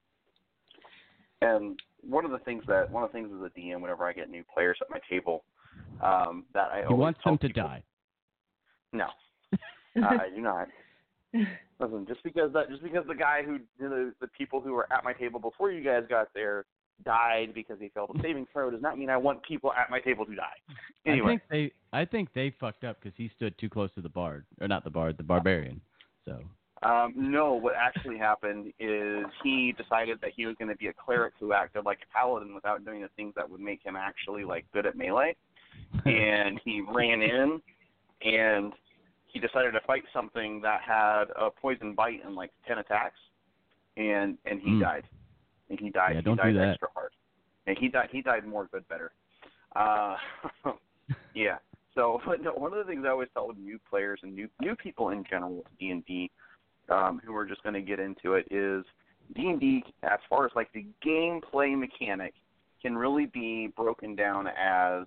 And one of the things as a DM, whenever I get new players at my table, that I always want tell them to people, die. No, I do not. Listen, just because the guy who the people who were at my table before you guys got there died because he failed a saving throw does not mean I want people at my table to die. Anyway, I think they fucked up because he stood too close to the bard, or not the bard, the barbarian. So. No, what actually happened is he decided that he was going to be a cleric who acted like a paladin without doing the things that would make him actually like good at melee. And he ran in, and he decided to fight something that had a poison bite and like 10 attacks, and he died. And he died. Yeah, don't he died do that. extra hard. And he died more good better. Yeah. So, but no, one of the things I always tell new players and new people in general with D&D, who are just going to get into it, is D&D, as far as like the gameplay mechanic, can really be broken down as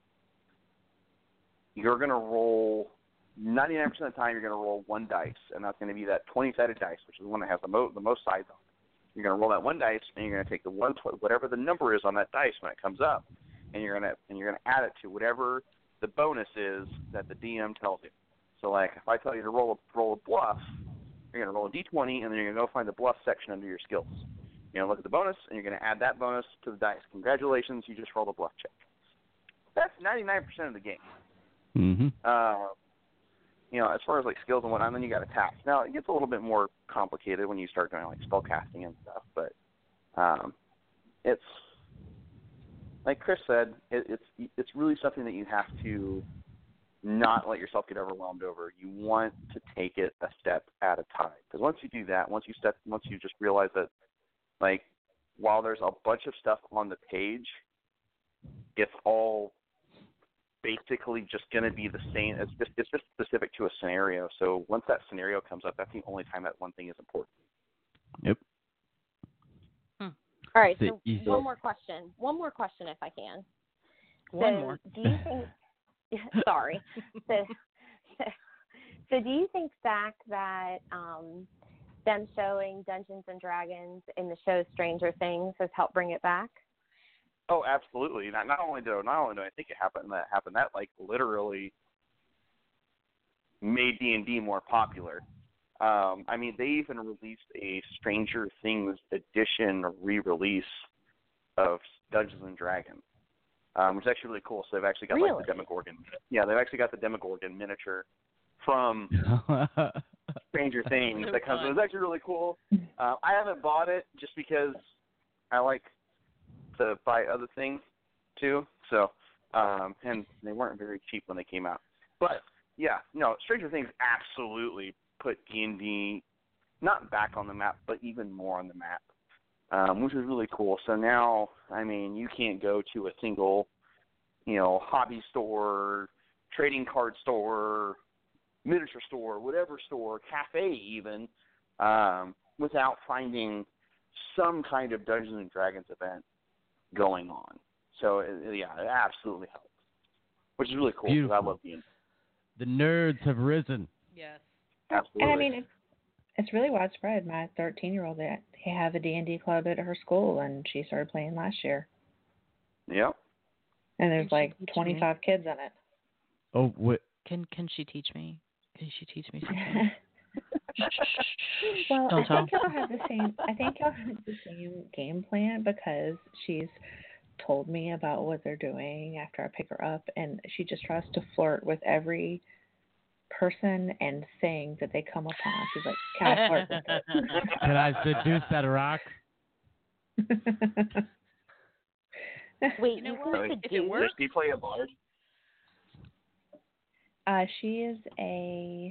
you're going to roll 99% of the time. You're going to roll one dice, and that's going to be that 20-sided dice, which is the one that has the most sides on it. You're going to roll that one dice, and you're going to take the whatever the number is on that dice when it comes up, and you're going to add it to whatever the bonus is that the DM tells you. So, like, if I tell you to roll a bluff, you're going to roll a d20, and then you're going to go find the bluff section under your skills. You're going to look at the bonus, and you're going to add that bonus to the dice. Congratulations, you just rolled a bluff check. That's 99% of the game. Mm-hmm. As far as like skills and whatnot, then you got attacks. Now it gets a little bit more complicated when you start doing like spell casting and stuff, but it's like Chris said, it's really something that you have to not let yourself get overwhelmed over. You want to take it a step at a time, because once you do that, once you just realize that, like, while there's a bunch of stuff on the page, it's all basically just going to be the same. It's just specific to a scenario. So once that scenario comes up, that's the only time that one thing is important. Yep. All right. So one more question, if I can. One more. Do you think? Sorry. So do you think, Zach, that them showing Dungeons and Dragons in the show Stranger Things has helped bring it back? Oh, absolutely. Not only do I think it happened, that like literally made D&D more popular. I mean, they even released a Stranger Things edition re-release of Dungeons and Dragons, which is actually really cool. So they've actually got like the Demogorgon. Yeah, they've actually got the Demogorgon miniature from Stranger Things. It was actually really cool. I haven't bought it just because I like to buy other things too. So and they weren't very cheap when they came out. But yeah, no, Stranger Things absolutely put D&D not back on the map, but even more on the map, which is really cool. So now, I mean, you can't go to a single, hobby store, trading card store, miniature store, whatever store, cafe even, without finding some kind of Dungeons and Dragons event going on. So yeah, it absolutely helps, which is really cool because I love D&D. The nerds have risen. Yes, absolutely. And I mean, it's really widespread. My 13-year-old, they have a D&D club at her school, and she started playing last year. Yep. And there's like 25 kids in it. Oh, what? Can she teach me? Can she teach me something? Well, Don't I think y'all have the same. I think y'all have the same game plan because she's told me about what they're doing after I pick her up, and she just tries to flirt with every person and thing that they come upon. She's like, "Can I flirt with it? Can I seduce that rock?" Wait, You know you what? can If it seduce? works- Does she play a bard? She is a.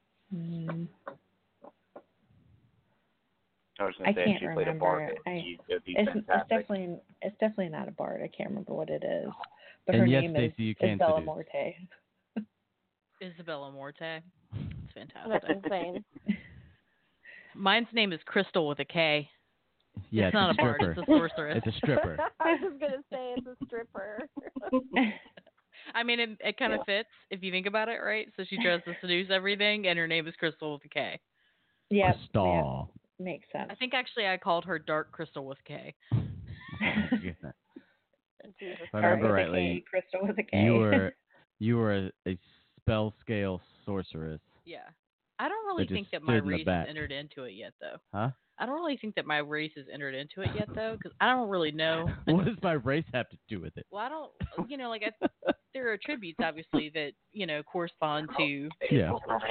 I was I going to say if can't she played a bard, remember. it'd be It's fantastic. definitely not a bard. I can't remember what it is, but And her yes, name Stacey, you is can Isabella seduce. Morte. Isabella Morte. It's fantastic. That's insane. Mine's name is Crystal with a K. Yeah, It's not a bard. stripper. It's a sorceress. It's a stripper. I was gonna say it's a stripper. I mean, it kind of fits if you think about it, right? So she tries to seduce everything, and her name is Crystal with a K. Yeah, Crystal. makes sense. I think actually I called her Dark Crystal with K. Jesus If I remember With a rightly, K, Crystal with a K. you were a spell scale sorceress. Yeah. I don't really That think just that my stood in the race back. has entered into it yet, though. Huh? I don't really think that my race has entered into it yet, though, because I don't really know. What does my race have to do with it? Well, I don't, there are attributes, obviously, that, correspond to Yeah.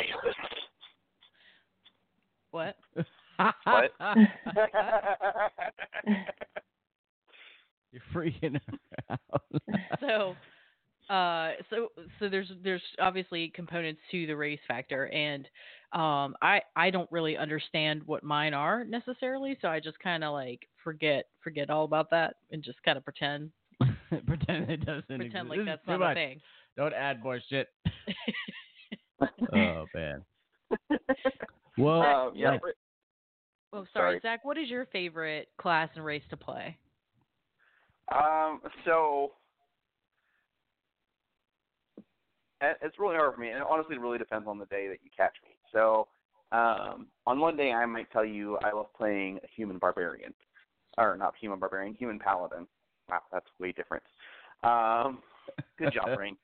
what? What? You're freaking her out. So there's obviously components to the race factor, and I don't really understand what mine are necessarily, so I just kind of like forget all about that and just kind of pretend Pretend it doesn't like exist. that's This is too not much. a thing. Don't add more shit. Oh man. Well, yeah. Oh, sorry, Zach. What is your favorite class and race to play? So it's really hard for me, and honestly, it really depends on the day that you catch me. So on one day, I might tell you I love playing a human barbarian, or not human barbarian, human paladin. Wow, that's way different. Good job, Rain.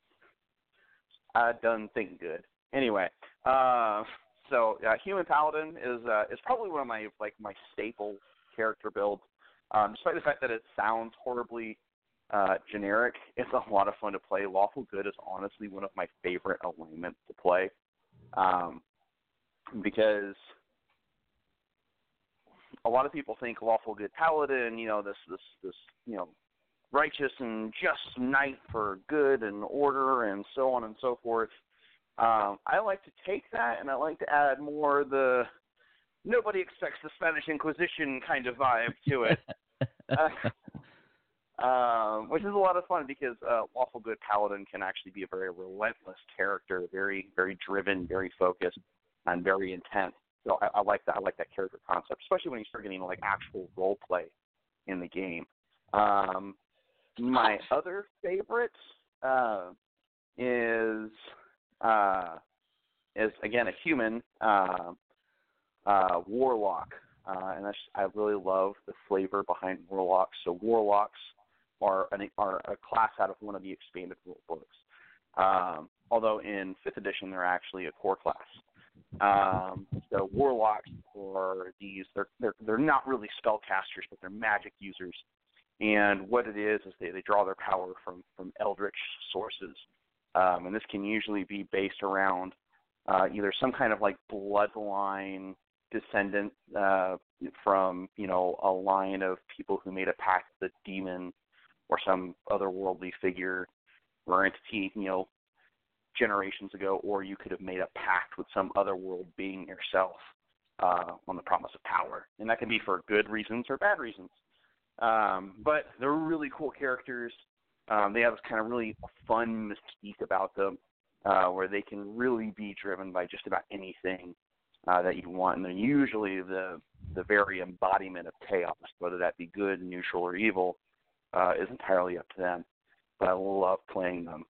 I done thinking good. Anyway, so human paladin is probably one of my staple character builds. Despite the fact that it sounds horribly generic, it's a lot of fun to play. Lawful Good is honestly one of my favorite alignments to play, because a lot of people think Lawful Good Paladin, this righteous and just knight for good and order and so on and so forth. I like to take that and I like to add more the nobody expects the Spanish Inquisition kind of vibe to it. Which is a lot of fun because Lawful Good Paladin can actually be a very relentless character, very, very driven, very focused, and very intense. So I like that. I like that character concept, especially when you start getting actual role play in the game. My other favorite is again a human warlock, and I really love the flavor behind warlocks. So warlocks are a class out of one of the expanded rule books. Although in 5th edition they're actually a core class. So warlocks are these. They're not really spellcasters, but they're magic users. And what it is they draw their power from eldritch sources, and this can usually be based around either some kind of bloodline descendant from a line of people who made a pact with the demon, or some otherworldly figure or entity, generations ago, or you could have made a pact with some otherworld being yourself on the promise of power. And that can be for good reasons or bad reasons. But they're really cool characters. They have this kind of really fun mystique about them where they can really be driven by just about anything that you want. And they're usually the very embodiment of chaos, whether that be good, neutral, or evil, is entirely up to them. But I love playing them.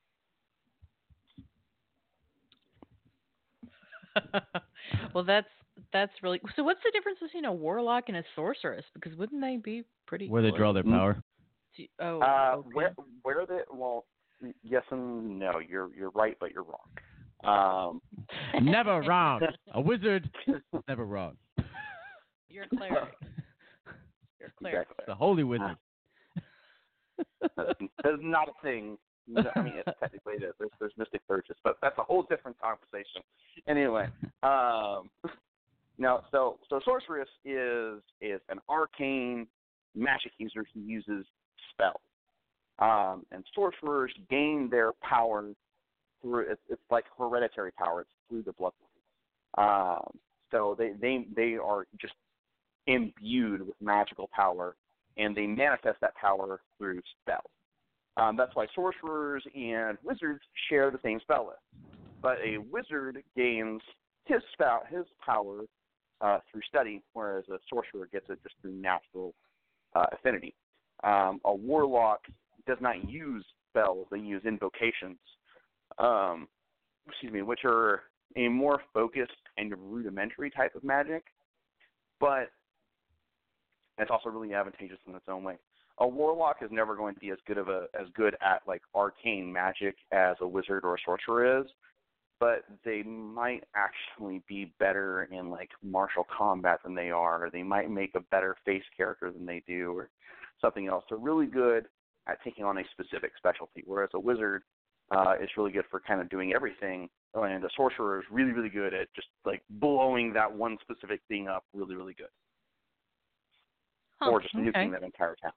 Well, that's really. So, what's the difference between a warlock and a sorceress? Because wouldn't they be pretty? Where they draw their power? Okay. Where they yes and no. You're right, but you're wrong. Never wrong. A wizard is never wrong. You're a cleric. You're a cleric. Exactly. The holy wizard. That's not a thing. I mean, technically it is. There's mystic purchase, but that's a whole different conversation. Anyway, now, so sorceress is an arcane magic user who uses spells, and sorcerers gain their power through it's like hereditary power. It's through the bloodline. So they are just imbued with magical power, and they manifest that power through spells. That's why sorcerers and wizards share the same spell list. But a wizard gains his power through study, whereas a sorcerer gets it just through natural affinity. A warlock does not use spells; they use invocations, which are a more focused and rudimentary type of magic, but it's also really advantageous in its own way. A warlock is never going to be as good at like arcane magic as a wizard or a sorcerer is, but they might actually be better in like martial combat than they are, or they might make a better face character than they do, or something else. They're really good at taking on a specific specialty, whereas a wizard is really good for kind of doing everything, and a sorcerer is really, really good at just like blowing that one specific thing up really, really good. Or just nuking that entire town.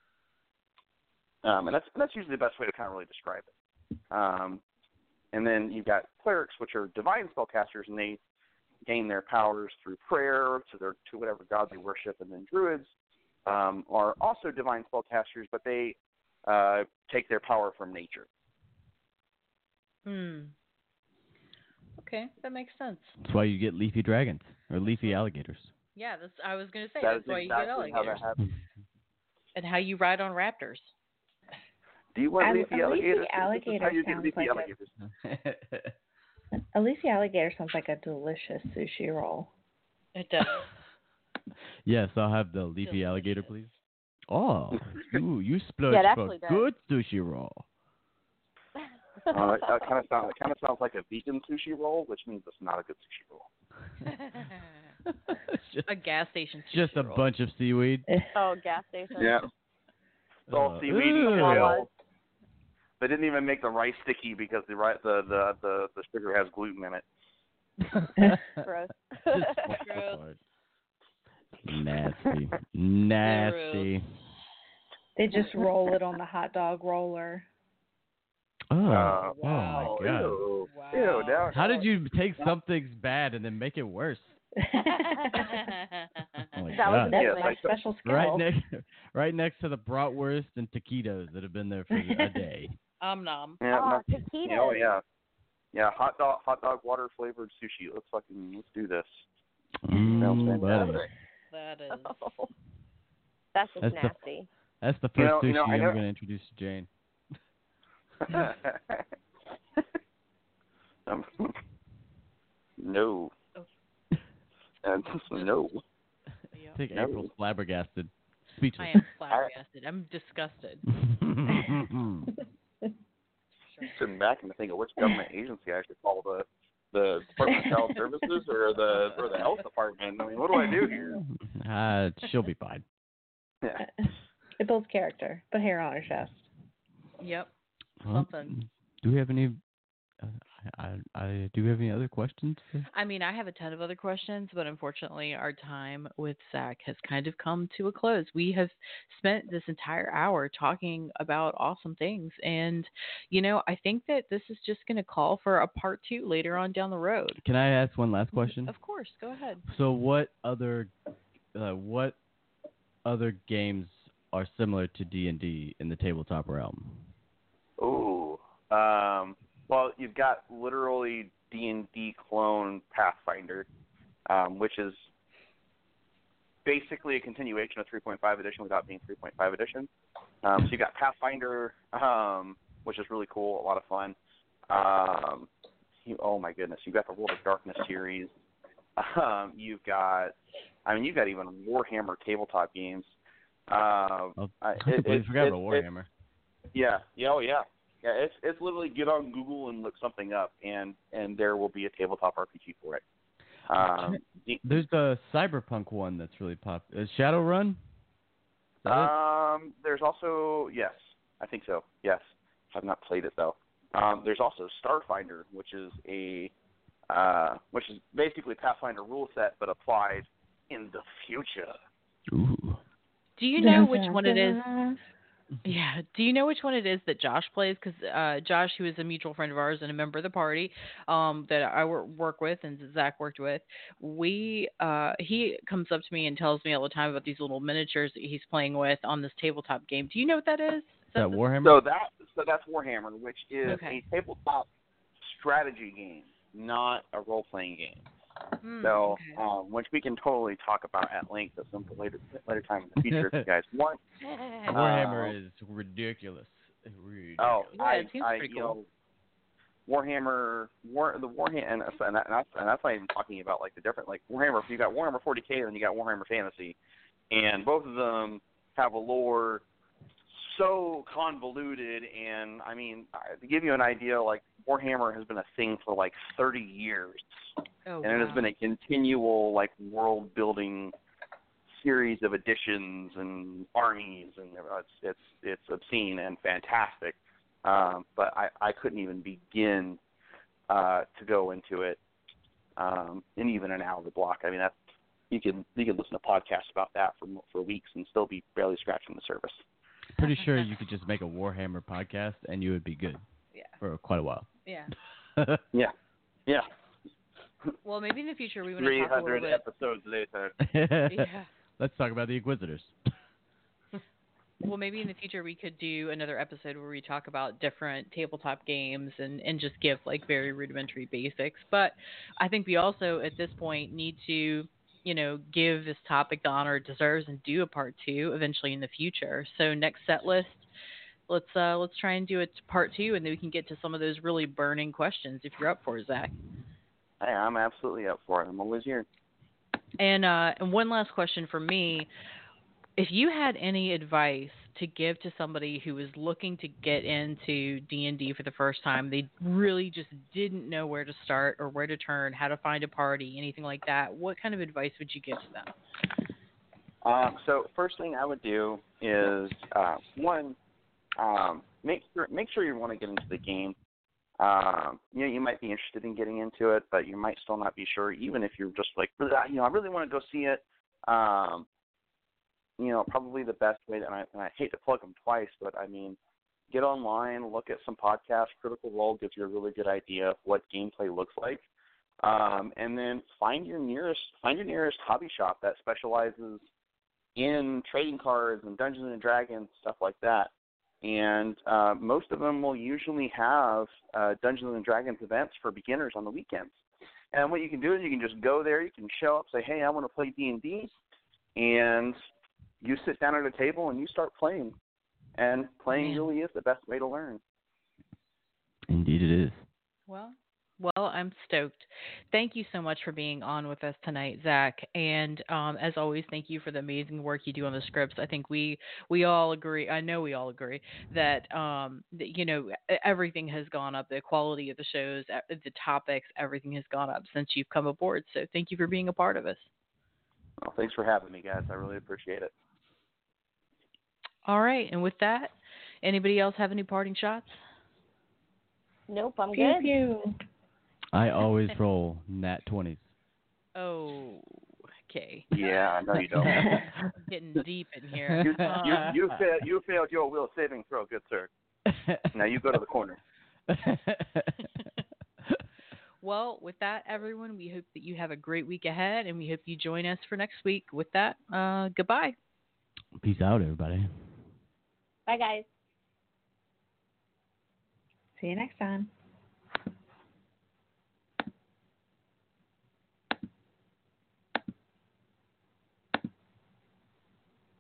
And that's usually the best way to kind of really describe it. And then you've got clerics, which are divine spellcasters, and they gain their powers through prayer to whatever god they worship. And then druids are also divine spellcasters, but they take their power from nature. Okay, that makes sense. That's why you get leafy dragons or leafy alligators. Yeah, I was going to say that's why exactly you get alligators. How that happens. And how you ride on raptors. Do you want leafy alligators? A leafy alligator sounds like a delicious sushi roll. It does. Yes, I'll have the leafy alligator, please. Oh, you splurged for does. good sushi roll. It kind of sounds like a vegan sushi roll, which means it's not a good sushi roll. A gas station sushi Just a roll. bunch of seaweed. Oh, gas station. Yeah. It's all seaweedy shell. They didn't even make the rice sticky because the sugar has gluten in it. Gross. Gross. Nasty. They just roll it on the hot dog roller. Oh, wow. Oh my God. Ew. Wow. Ew, now, How did you take something's bad and then make it worse? Oh my That was God. definitely a special skill. Right next to the bratwurst and taquitos that have been there for a day. Nom. Yeah, taquitos. Oh yeah. Yeah, hot dog water flavored sushi. Let's do this. Sounds fantastic. That is. Oh, that's just nasty. That's the first sushi I'm going to introduce to Jane. No. No. I think April's flabbergasted. Speechless. I am flabbergasted. I'm disgusted. Sitting back and thinking, which government agency I should call, the Department of Child Services or the Health Department? I mean, what do I do here? She'll be fine. Yeah. It builds character. Put hair on her chest. Yep. Well, do we have any I do you have any other questions? I mean, I have a ton of other questions, but unfortunately, our time with Zach has kind of come to a close. We have spent this entire hour talking about awesome things, and I think that this is just going to call for a part 2 later on down the road. Can I ask one last question? Of course, go ahead. So, what other games are similar to D&D in the tabletop realm? Ooh. Well, you've got literally D&D clone Pathfinder, which is basically a continuation of 3.5 edition without being 3.5 edition. So you've got Pathfinder, which is really cool, a lot of fun. Oh my goodness, you've got the World of Darkness series. You've got even Warhammer tabletop games. I forgot about Warhammer. Yeah. Oh yeah. Yeah, it's literally get on Google and look something up, and there will be a tabletop RPG for it. There's the Cyberpunk one that's really popular. Is Shadowrun? There's also, yes, I think so. Yes, I've not played it though. There's also Starfinder, which is basically Pathfinder rule set but applied in the future. Ooh. Do you know which one it is? Yeah. Do you know which one it is that Josh plays? Because Josh, who is a mutual friend of ours and a member of the party that I work with and Zach worked with, he comes up to me and tells me all the time about these little miniatures that he's playing with on this tabletop game. Do you know what that is? Is that Warhammer? So that's Warhammer, which is a tabletop strategy game, not a role-playing game. Which we can totally talk about at length at some later time in the future if you guys want. Warhammer is ridiculous. Oh, it seems pretty cool. Warhammer, and that's not even talking about like the different like Warhammer. You got Warhammer 40K, and you got Warhammer Fantasy, and both of them have a lore so convoluted. And I mean, to give you an idea, like Warhammer has been a thing for like 30 years. Oh, and it has been a continual like world building series of editions and armies, and it's obscene and fantastic. But I couldn't even begin to go into it in even an hour block. I mean, that's you can listen to podcasts about that for weeks and still be barely scratching the surface. Pretty sure you could just make a Warhammer podcast and you would be good. Yeah. For quite a while. Yeah. Yeah. Well, maybe in the future we want to talk a little bit. 300 episodes later. Yeah. Let's talk about the Inquisitors. Well, maybe in the future we could do another episode where we talk about different tabletop games and just give like very rudimentary basics. But I think we also at this point need to, give this topic the honor it deserves and do a part 2 eventually in the future. So next set list, let's try and do it part 2, and then we can get to some of those really burning questions if you're up for it, Zach. Hey, I'm absolutely up for it. I'm always here. And one last question for me. If you had any advice to give to somebody who is looking to get into D&D for the first time, they really just didn't know where to start or where to turn, how to find a party, anything like that, what kind of advice would you give to them? So first thing I would do is, one, make sure you want to get into the game. You might be interested in getting into it, but you might still not be sure, even if you're just like, I really want to go see it. Probably the best way, and I hate to plug them twice, but I mean, get online, look at some podcasts. Critical Role gives you a really good idea of what gameplay looks like, and then find your nearest hobby shop that specializes in trading cards and Dungeons and Dragons, stuff like that. And most of them will usually have Dungeons and Dragons events for beginners on the weekends. And what you can do is you can just go there, you can show up, say, hey, I want to play D&D, and you sit down at a table and you start playing. And playing really is the best way to learn. Indeed it is. Well, I'm stoked. Thank you so much for being on with us tonight, Zach. And as always, thank you for the amazing work you do on the scripts. I think we all agree. I know we all agree that everything has gone up. The quality of the shows, the topics, everything has gone up since you've come aboard. So thank you for being a part of us. Well, thanks for having me, guys. I really appreciate it. All right. And with that, anybody else have any parting shots? Nope, I'm pew, good. Pew. I always roll nat 20s. Oh, okay. Yeah, no, you don't. Getting deep in here. You failed your will saving throw, good sir. Now you go to the corner. Well, with that, everyone, we hope that you have a great week ahead, and we hope you join us for next week. With that, goodbye. Peace out, everybody. Bye, guys. See you next time.